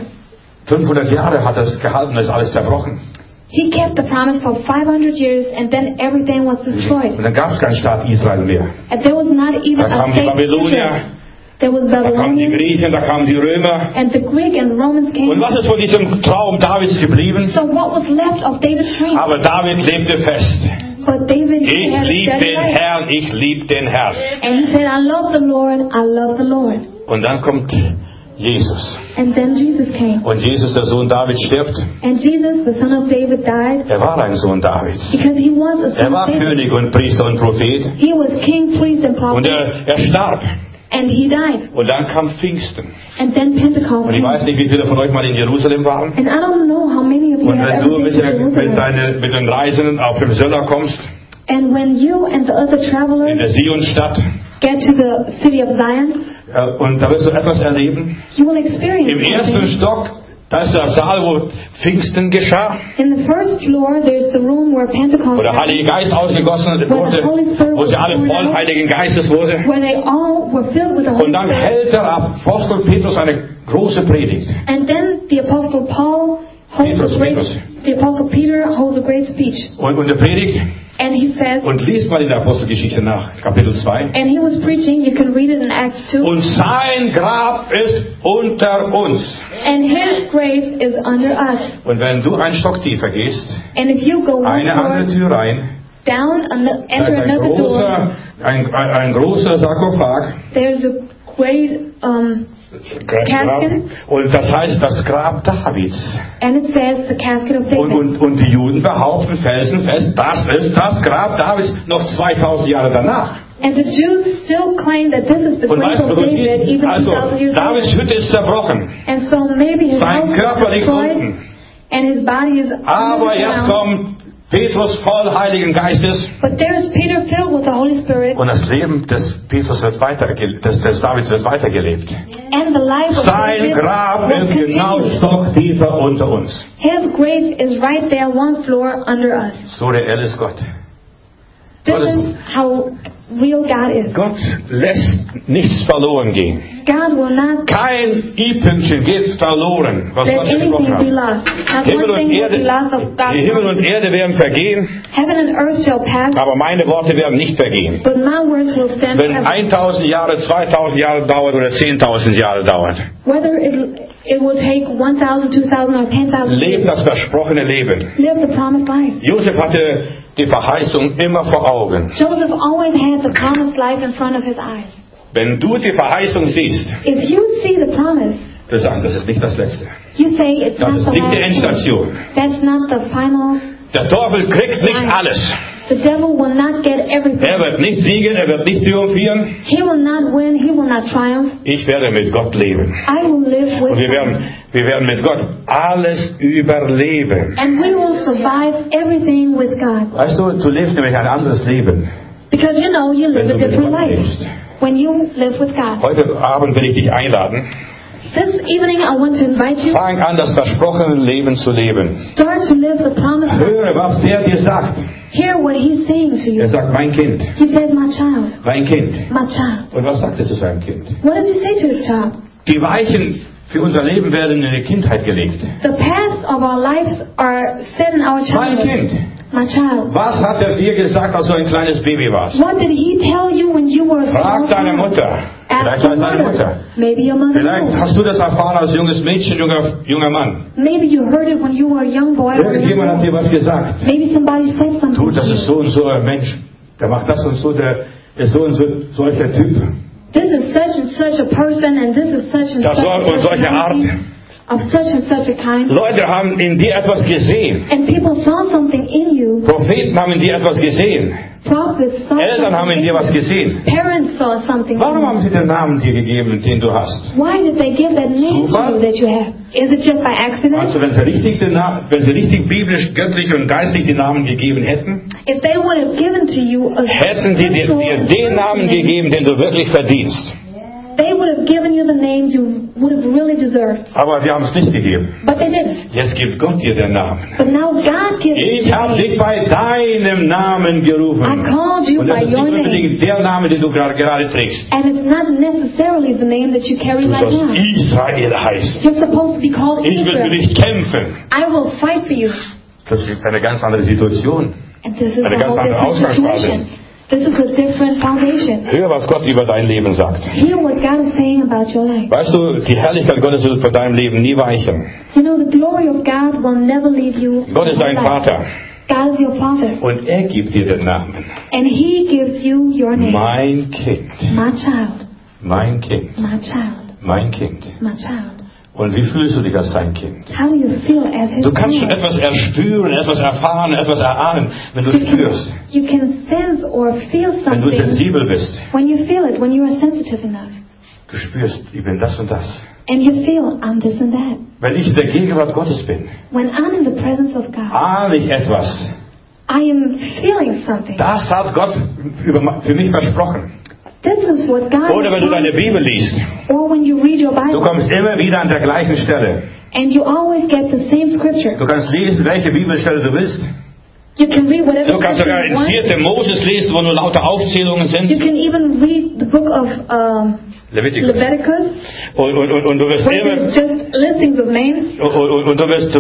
500 Jahre hat es gehalten, ist alles zerbrochen. He kept the promise for 500 years, and then everything was destroyed. Und dann gab es keinen Staat Israel mehr. And there was not even Da kamen a die state Babylonier, Israel. There was da kamen die Babylonians, Griechen, da kamen die Römer. and the Greek and the Romans Und came. was ist von diesem Traum Davids geblieben? So what was left of David's dream? Aber David lebte fest. But David, he Ich had a liebe steady den life. Herrn, ich liebe den Herrn. And he said, I love the Lord, I love the Lord. Und dann kommt Jesus. And then Jesus came. Und Jesus, der Sohn Davids, stirbt. And Jesus, the son of David, died Er war ein Sohn Davids. because he was a Er son war of David. König und Priester und Prophet. He was king, priest, and Und prophet. er starb. And he died. Und dann kam Pfingsten. And then Pentecost Und ich came. weiß nicht, wie viele von euch mal in Jerusalem waren. And I don't know how many of you Und have wenn ever du been mit, to Jerusalem. mit den Reisenden auf dem Söller kommst, And when you and the other in travelers der Sionstadt, get to the city of Zion, und da wirst du etwas erleben. you will experience Im ersten something. Stock, Da ist der Saal, wo Pfingsten geschah, In the first floor, there's the room where Pentecost wo der happened, Heilige Geist ausgegossen wurde, wo sie alle voll Heiligen Geistes wurde. where they all were filled with the Holy Und dann Spirit. hält der Apostel Petrus eine große Predigt. And then the Apostle Paul holds a great, Petrus. the Apostle Peter holds a great speech. Und der Predigt, And he says, und liest mal in der Apostelgeschichte nach, Kapitel 2. and he was preaching, you can read it in Acts 2, Und sein Grab ist unter uns. and his grave is under us. Und wenn du einen Stock tiefer gehst, And if you go one eine andere floor Tür rein, down, da enter ist another door, ein großer Sarkophag. there's a great casket, Und das heißt das Grab Davids. and it says the casket of David. Und die Juden behaupten felsenfest, das ist das Grab Davids noch 2000 Jahre danach. And the Jews still claim that this is the Und grave weißt of du, was David, ist? even Also, 2,000 years Davids later. Hütte ist zerbrochen. And so maybe his Sein house Körper is liegt destroyed, unten. and his body is Aber under the jetzt ground. kommt Petrus voll Heiligen Geistes. But there's Peter filled with the Holy Spirit, Und das Leben des Petrus wird des Davids wird weitergelebt. and the life of Sein David Grab will ist genau continue. stocktiefer unter uns. His grave is right there, one floor under us. So reell ist Gott. This is how real God is. Gott lässt nichts verloren gehen. God will not Kein I-Pünktchen geht verloren, was let Gott gesprochen anything be hat. lost. Not Himmel one und thing will be Erde, lost of God's die Himmel und promise. Erde werden vergehen, Heaven and earth shall pass, aber meine Worte werden nicht vergehen. but my words will stand Wenn forever. 1000 Jahre, 2000 Jahre dauert oder 10.000 Jahre dauert, Whether it will take 1,000, 2,000, or 10,000 lebt years, das versprochene Leben. live the promised life. Josef hatte die Verheißung immer vor Augen. Joseph always had the promised life in front of his eyes. Wenn du die Verheißung siehst, If you see the promise, du sagst, das ist nicht das Letzte. you say it's Das not ist the nicht die last one. Endstation. That's not the final. Der Teufel kriegt nicht alles. The devil will not get everything. Er wird nicht siegen, er wird nicht triumphieren. He will not win. He will not triumph. Ich werde mit Gott leben. I will live with Und wir werden mit Gott alles überleben. And we will survive everything with God. Weißt du lebst nämlich ein anderes Leben, Because you know you live wenn a du mit different Gott life lebst. when you live with God. Heute Abend will ich dich einladen. This evening I want to invite you, Fang an, das versprochene Leben zu leben. start to live the promised life. Höre, was der dir sagt. Hear what he's saying to Er you. sagt, mein Kind, He says, my child, mein Kind. my child. Und was sagt er zu seinem Kind? What does he say to his child? Die Weichen für unser Leben werden in die Kindheit gelegt. The paths of our lives are set in our Mein childhood. Kind, My child. was hat er dir gesagt, als du ein kleines Baby warst? What did he tell you when you were a Frag small deine child? Mutter. Ask Vielleicht your weiß deine Mutter. mother. Maybe your mother Vielleicht knows. hast du das erfahren als junges Mädchen, junger Mann. Maybe you heard it when you were a young boy or a young Irgendjemand hat girl. dir was gesagt. Maybe somebody said something Du, to das ist you. so und so ein Mensch. Der macht das und so, der ist so und so solcher Typ. This is such a person and this is such and Das such soll a und solche Art. personality of such and such a kind. Leute haben in dir etwas gesehen. And people saw something in you. Propheten haben in dir etwas gesehen. Prophets saw Eltern haben in something dir in was you. gesehen. Parents saw something in Warum you. haben sie den Namen dir gegeben, den du hast? Why did they give that name to Zufall? you that you have? Is it just by accident? Also wenn sie richtig biblisch, göttlich und geistlich die Namen gegeben hätten, If they would have given to you a hätten sie dir spiritual and den Namen spiritual name, gegeben, den du wirklich verdienst. they would have given you the name you would have really deserved. Aber wir haben es nicht gegeben. But they didn't. Jetzt gibt Gott dir den Namen. But now God gives you Ich the habe name. dich bei deinem Namen gerufen. I called you Und das by ist nicht your name. unbedingt der Name, den du gerade trägst. And it's not necessarily the name that you carry Du right sollst now. Israel heißen. You're supposed to be called Ich will für Israel. dich kämpfen. I will fight for you. Das ist eine ganz andere Situation. And this is Eine a ganz whole andere different Ausgangsbasis. situation. This is a different foundation. Hör, was Gott über dein Leben sagt. Hear what God is saying about your life. Weißt du, die Herrlichkeit Gottes wird von deinem Leben nie weichen. You know, the glory of God will never leave you. Gott ist dein Vater. God is your Father. Und er gibt dir den Namen. And He gives you your name. Mein Kind. My child. Mein Kind. My child. Mein Kind. My child. Und wie fühlst du dich als dein Kind? How do you feel as His Du kannst schon child? etwas erspüren, etwas erfahren, etwas erahnen, wenn du spürst, You can sense or feel wenn du something sensibel bist. when you feel it, when you are sensitive enough. Du spürst, ich bin das und das. And you feel, I'm this and that. Wenn ich in der Gegenwart Gottes bin, When I'm in the presence of God, ahne ich etwas. I am feeling something. Das hat Gott für mich versprochen. This is what God Oder wenn du deine has Bibel liest, promised. Or when you read your du Bible, kommst immer wieder an der gleichen Stelle. And you always get the same scripture. Du kannst lesen, welche Bibelstelle du willst. You can read whatever Du kannst sogar scripture you in want. 4. Moses lesen, wo nur lauter Aufzählungen You sind. can even read the book of Leviticus. Leviticus, Und du wirst where immer, there's just listings of names. und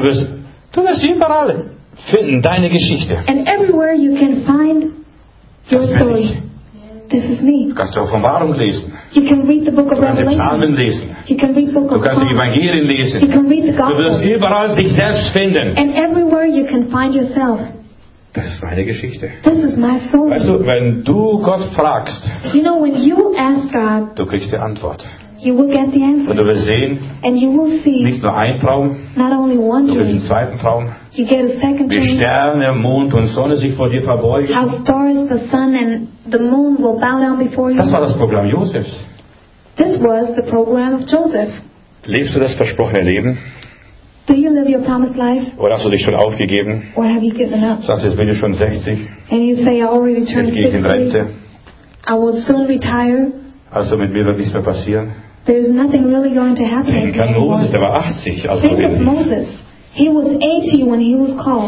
du wirst überall finden deine Geschichte. And everywhere you can find your Das bin story. ich. This is me. Du kannst Offenbarung lesen. You can read the book of Du kannst die Psalmen Revelation. lesen. You can read book Du of kannst die Psalms. Evangelien You lesen. can read the Du wirst gospel. überall dich selbst finden. And everywhere you can find yourself. Das ist meine Geschichte. This is my story. Weißt du, wenn du Gott fragst, You know, when you ask God, du kriegst die Antwort. you will get the Und answer. du wirst sehen, And you will see nicht nur ein Traum, not only one du kriegst einen dream, zweiten Traum, you get a second wie dream, Sterne, Mond und Sonne sich vor dir verbeugen. how stars, the sun, and the moon will bow down before you. Das war das Programm Josefs. This was the program of Joseph. Lebst du das versprochene Leben? Do you live your promised life, Oder hast du dich schon aufgegeben? or have you given up? Sagst, jetzt bin ich schon 60, And you say, I already jetzt turned gehe ich in 60, Rente, I will soon retire. also mit mir wird nichts mehr passieren. There's nothing really going to happen Denk an anymore. Moses, der war 80, als Think Gott of ihn rief. Moses. He was 80 when he was called.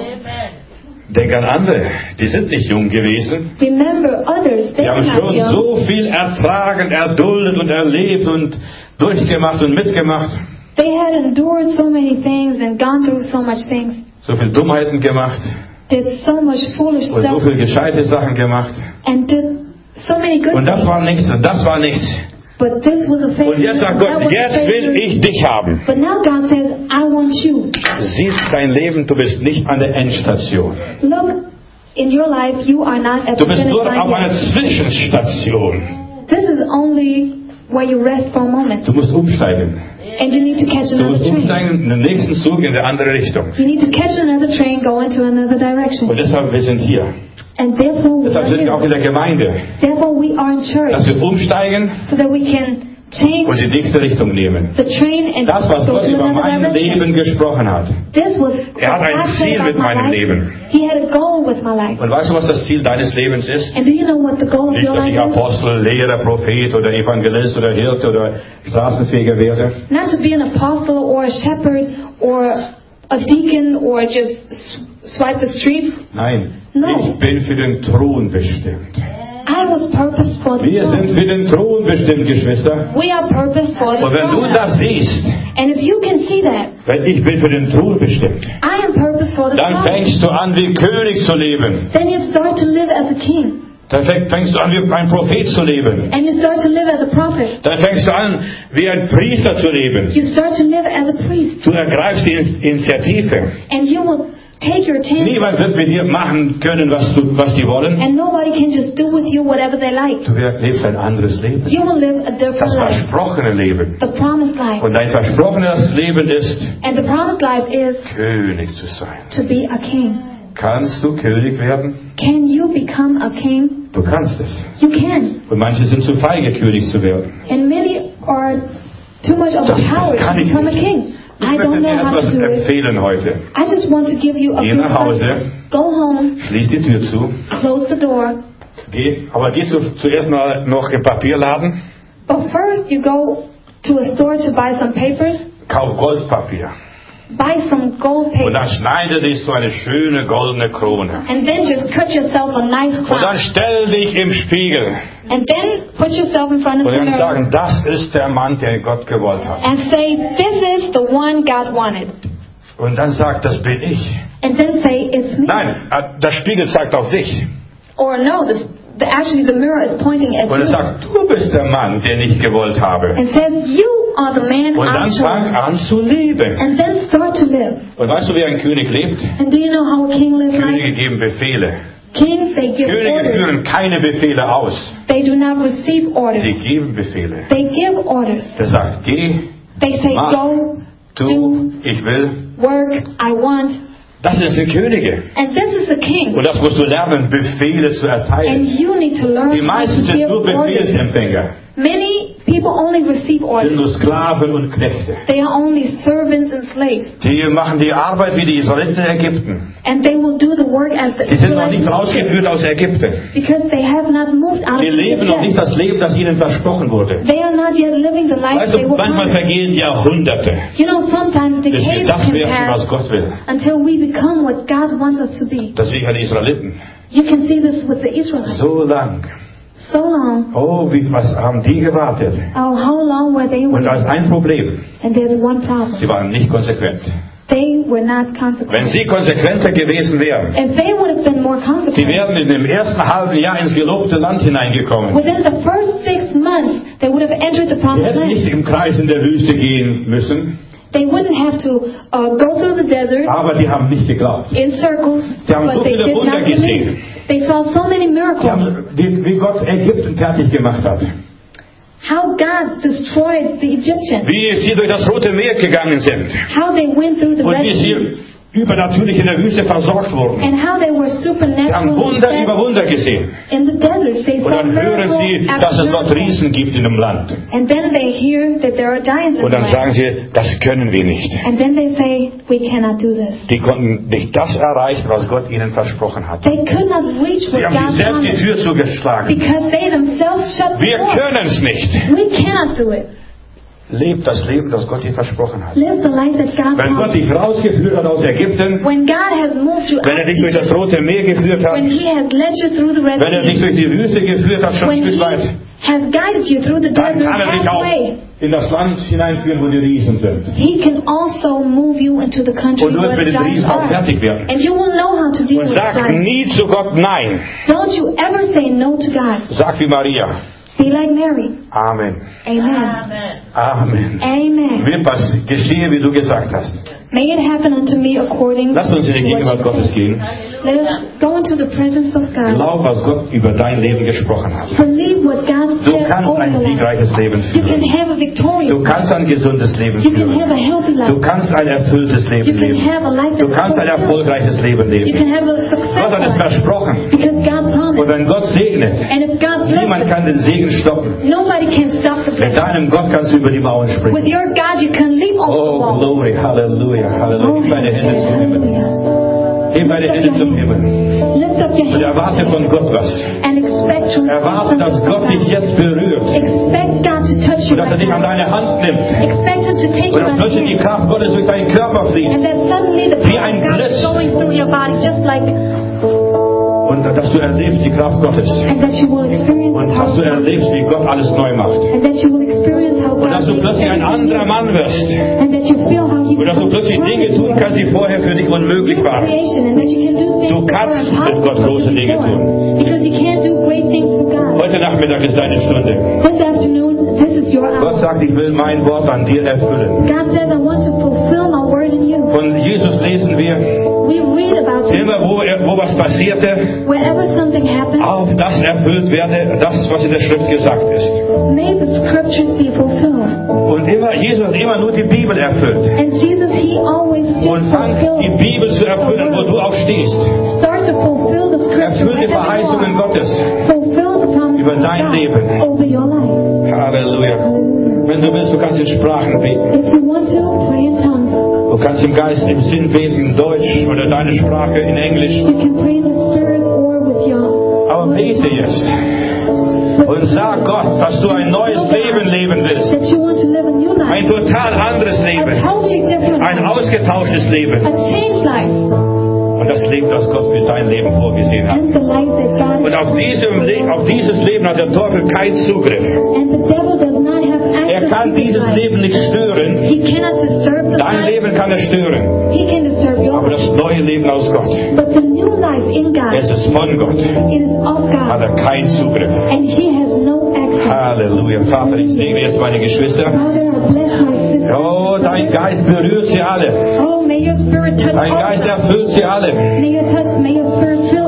Denk an andere, die sind nicht jung gewesen. Remember others, they Die were haben not schon young. so viel ertragen, erduldet und erlebt und durchgemacht und mitgemacht. They had endured so many things and gone through so much things. So viel Dummheiten gemacht Did so much foolish und so stuff viel gescheite Sachen gemacht. and did so many good Und das things. war nichts und das war nichts. But this was a failure. Und jetzt sagt That Gott, was a jetzt will failure. ich dich haben. But now God says, I want you. Siehst dein Leben, du bist nicht an der Endstation. Look, in your life, you are not at Du the bist finish nur auf einer line yet. Zwischenstation. This is only where you rest for a moment. Du musst umsteigen. And you need to catch Du another musst train. umsteigen in den nächsten Zug in die andere Richtung. You need to catch another train, go into another direction. Und deshalb, wir sind hier. And therefore, we Deshalb are sind wir auch in here. der Gemeinde. Therefore, we are in church. Dass wir umsteigen So that we can und change die nächste Richtung nehmen. the train and Das, was go Gott to über another mein direction. Leben gesprochen hat. This was Er hat what ein God said Ziel about mit my meinem life. Leben. He had a goal with my life. Und weißt du, was das Ziel deines Lebens ist? And do you know what the goal of Nicht, your dass ich life is? Apostel, Lehrer, Prophet oder Evangelist oder Hirte oder Straßenfeger werde. Not to be an apostle or a shepherd or a deacon or just swipe the streets. Nein, No. ich bin für den Thron bestimmt. I was purposed for the Wir sind throne. für den Thron bestimmt, Geschwister. We are purposed for the Und wenn du throne. das siehst, And if you can see that, wenn ich bin für den Thron bestimmt, I am purposed for the dann throne, fängst du an, wie König zu leben. then you start to live as a king. Dann fängst du an, wie ein Prophet zu leben. And you start to live as a prophet. Dann fängst du an, wie ein Priester zu leben. You start to live as a priest. Du ergreifst die Initiative. And you will take your chance. Niemand wird mit dir machen können, was die wollen. And nobody can just do with you whatever they like. Du lebst ein anderes Leben. You will live a different Das life. versprochene Leben. The promised life. Und dein versprochenes Leben ist, And the promised life is König zu sein. to be a king. Kannst du König werden? Can you become a king? Du kannst es. You can. Und manche sind zu feige, König zu werden. And many are too much of a Das coward kann to ich become a nicht. king. Ich I don't möchte know dir how to etwas do it. empfehlen heute. I just want to give you a Geh good nach Hause. advice. Go home, Schließ die Tür zu. close the door, Aber geh zuerst mal noch im Papierladen. but first you go to a store to buy some papers, Kauf Goldpapier. buy some gold Und paper, dann schneide dich so eine schöne goldene Krone. and then just cut yourself a nice Und dann crown. stell dich im Spiegel. And then put yourself in front of Und the dann mirror sagen, das ist der Mann, den Gott gewollt hat. and say, this is the one God wanted. Und dann sagt, das bin ich. And then say, it's me. Nein, der Spiegel zeigt auf sich. Or no, actually the mirror is pointing at Und er you sagt, du bist der Mann, den ich gewollt habe. and says, you are the man Und I dann fang chose. an zu leben. And then start to live. Und weißt du, wie ein König lebt? And do you know how a king lives life? Könige geben Befehle. Kings, they give Könige orders. führen keine Befehle aus. They do not receive orders. Die geben Befehle. They give orders. Der sagt, geh, They say, Mach. go, tu, ich will. work, I want. Das sind Könige. And this is the king. Und das musst du lernen, Befehle zu And erteilen. you need to learn Die how meisten to sind give nur orders. Befehlsempfänger. Many people only receive Sind orders. nur Sklaven und Knechte. They are only servants and slaves. Die machen die Arbeit wie die Israeliten in Ägypten. And they will do the work as the Die sind noch nicht Israelites rausgeführt aus Ägypten. because they have not moved out Die of leben noch nicht Egypt. das Leben, das ihnen versprochen wurde. They are not yet living the life Weißt they du, were manchmal promised. vergehen Jahrhunderte, You know, sometimes bis wir decades das can werden, was pass Gott will. until we become what God wants us to be. Das sehe ich an den Israeliten. You can see this with the Israelites. So lang. So long. Oh, was haben die gewartet? Oh, how long were they Und waiting? da ist ein Problem. And there's one problem. Sie waren nicht konsequent. They were not Wenn consequent. sie konsequenter gewesen wären, If they would have been more die consequent, wären in dem ersten halben Jahr ins gelobte Land hineingekommen. within the first 6 months, they would have entered the Die promised hätten nicht land. im Kreis in der Wüste gehen müssen, They wouldn't have to go through the desert aber die haben nicht geglaubt. in circles, Die haben so but they viele did Wunder not gesehen. believe. They saw so many Die miracles. haben, wie Gott Ägypten fertig gemacht hat. How God destroyed the Egyptians. Wie sie durch das Rote Meer gegangen sind. How they went through the Und Red wie Sea. sie übernatürlich in der Wüste versorgt wurden. And how they were Sie haben supernaturally Wunder fed über Wunder gesehen. in the desert. They Und saw dann hören miracle sie, after dass es dort miracle. Riesen gibt in dem Land. And then they hear that there are giants in Und the dann land. sagen sie, das können wir nicht. And then they say, we cannot do this. Die konnten nicht das erreichen, was Gott ihnen versprochen hat. They could not reach Sie what haben God sich selbst die promised Tür zugeschlagen. because they themselves shut the Wir door. können es nicht. We cannot do it. Lebt das Leben, das Gott dir versprochen hat. Live the life that God Wenn Gott promised. dich rausgeführt hat aus Ägypten, When God has moved you wenn er out dich durch das Rote Meer geführt hat, when He has led you through the Red wenn er dich Sea, durch die Wüste geführt hat, schon ein when Stück He weit, has guided you through the dann desert kann er dich auch halfway, in das Land hineinführen, wo die Riesen sind. He can also move you into the country Und du wirst where mit the den giants Riesen auch are. fertig werden. And you will know how to deal Und with sag giants. nie zu Gott Nein. Don't you ever say no to God. Sag wie Maria. Be like Mary. Amen. Amen. Amen. Amen. Geschehe, wie du gesagt hast. May it happen unto me according Lass uns in die to what Gegenwart you Gottes say. gehen. Let us go into the presence of God. Glaub, was Gott über dein Leben gesprochen hat. Believe what God Du said kannst over ein your life. siegreiches Leben You can führen. have a victorious Du kannst ein gesundes Leben life. You can have a führen. healthy Du life. kannst ein erfülltes Leben You can leben. have a life Du that's kannst ein fulfilled. erfolgreiches Leben You leben. can have a Gott hat successful es life. versprochen. Because God Und promised. wenn Gott segnet, And if God niemand blesses, kann den Segen stoppen. nobody can stop the Mit blessing. deinem Gott kannst du über die Mauern With springen. your God, you can leap over the Oh, walls. glory, Halleluja, Halleluja. Oh, Heb deine Hände zum Himmel. hallelujah. Heb deine Hände zum Himmel. Lift up your Und hands erwarte von Gott was. and expect to Erwarte, dass Gott dich jetzt berührt. Expect God to touch you Und dass er right dich an now. deine Hand nimmt. Expect Him to take Und you dass by the plötzlich die hand. Kraft Gottes durch deinen Körper fließt. And that suddenly the Wie power ein of God is Blitz. going through your body just like, Und dass du erlebst die Kraft Gottes. and that you will experience Und the dass power du of God. erlebst, wie Gott alles neu macht. And that you will experience how Und God dass du makes plötzlich ein everything anderer new. Mann wirst. And that you feel how He Und dass du plötzlich Dinge tun kannst, die vorher für dich unmöglich waren. creation, and that you can do things Du that kannst were mit Gott impossible große Dinge before. tun. Because you can't do great things for God. Heute Nachmittag ist deine Stunde. This afternoon, this is your Gott hour. sagt, ich will mein Wort an dir erfüllen. God says, I want to fulfill my word in you. Von Jesus lesen wir, We read about you. immer wo was passierte, Wherever something happens, auf das erfüllt werde, das, was in der Schrift gesagt ist. may the scriptures be fulfilled. Und Jesus hat immer nur die Bibel erfüllt. And Jesus, He always just Und fang die fulfilled. Bibel zu erfüllen, wo du auch stehst. Start to fulfill the scripture. Erfüll die wherever you Verheißungen are. Gottes. Fulfill the promises über of dein God Leben. over your life. Halleluja. Wenn du willst, du kannst in Sprachen beten. If you want to, pray in tongues. Du kannst im Geist, im Sinn beten, in Deutsch oder deine Sprache in Englisch. You can pray in the spirit or with your Aber bete jetzt. Und sag Gott, dass du ein neues Leben leben willst. that you want to live a new life. Ein total anderes A Leben. totally different Ein life. ausgetauschtes Leben. A changed life. Und das Leben, das Gott für dein Leben vorgesehen hat. And the life that God Und auf dieses Leben hat der Teufel keinen Zugriff. and the devil does not have Er access kann to this dieses life. Leben nicht stören. He cannot disturb the Dein life. Leben kann er stören. He can disturb your Aber life. das neue Leben aus Gott, But the new life in God, es ist von Gott, it is of hat God. er keinen Zugriff. And He has no access. Halleluja. Vater, ich segne jetzt meine Geschwister. Father, I bless my sisters. Oh, dein Geist berührt sie alle. Oh, may your spirit touch Dein all Geist of them. erfüllt sie alle. May your spirit fill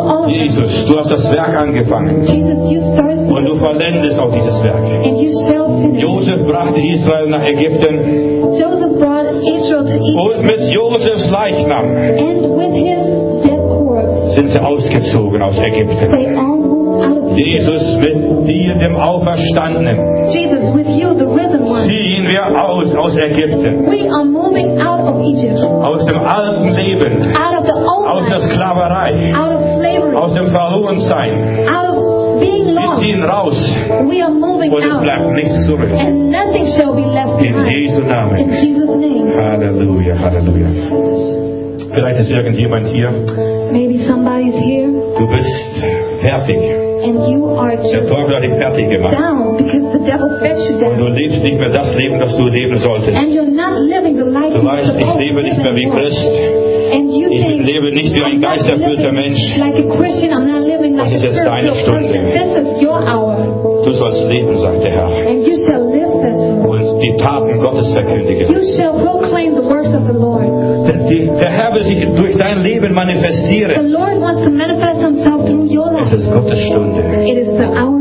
all of us. Jesus, du hast das Werk angefangen Jesus, you started und du vollendest auch dieses Werk. and you shall finish. Josef brachte Israel nach Ägypten Joseph brought Israel to Egypt, und mit Josefs Leichnam and with his dead corpse, sind sie ausgezogen aus Ägypten. they all moved out of Egypt. Jesus, mit dir, dem Auferstandenen, Jesus, with you, the risen one, ziehen wir aus Ägypten, we are moving out of Egypt, aus dem alten Leben, out of the old aus der life, Sklaverei, out of slavery, aus dem Verlorensein. out of being Wir lost. ziehen raus We are moving und es out, bleibt nichts zurück. and nothing shall be left In behind. Jesu In Namen. Jesus' name. Halleluja, Halleluja. Vielleicht ist irgendjemand hier, Maybe somebody's here, du bist fertig. and you are Der just Teufel hat dich fertig gemacht. down because the devil fed you Und down, du lebst nicht mehr das Leben, das du leben solltest. and you're not living the life Du you're weißt, ich supposed lebe to nicht mehr wie live. Christ. And you Ich think, lebe nicht wie ein I'm not geisterfüllter living Mensch. like a Christian, I'm not living like Das a ist jetzt deine spiritual person. Stunde. This is your hour, Du sollst leben, sagt der Herr. and you shall live this. Und die Taten Gottes verkündigen. You shall proclaim the works of the Lord. Der Herr will sich durch dein Leben The manifestieren. Lord wants to manifest himself through your Es life. ist Gottes Stunde. It is the hour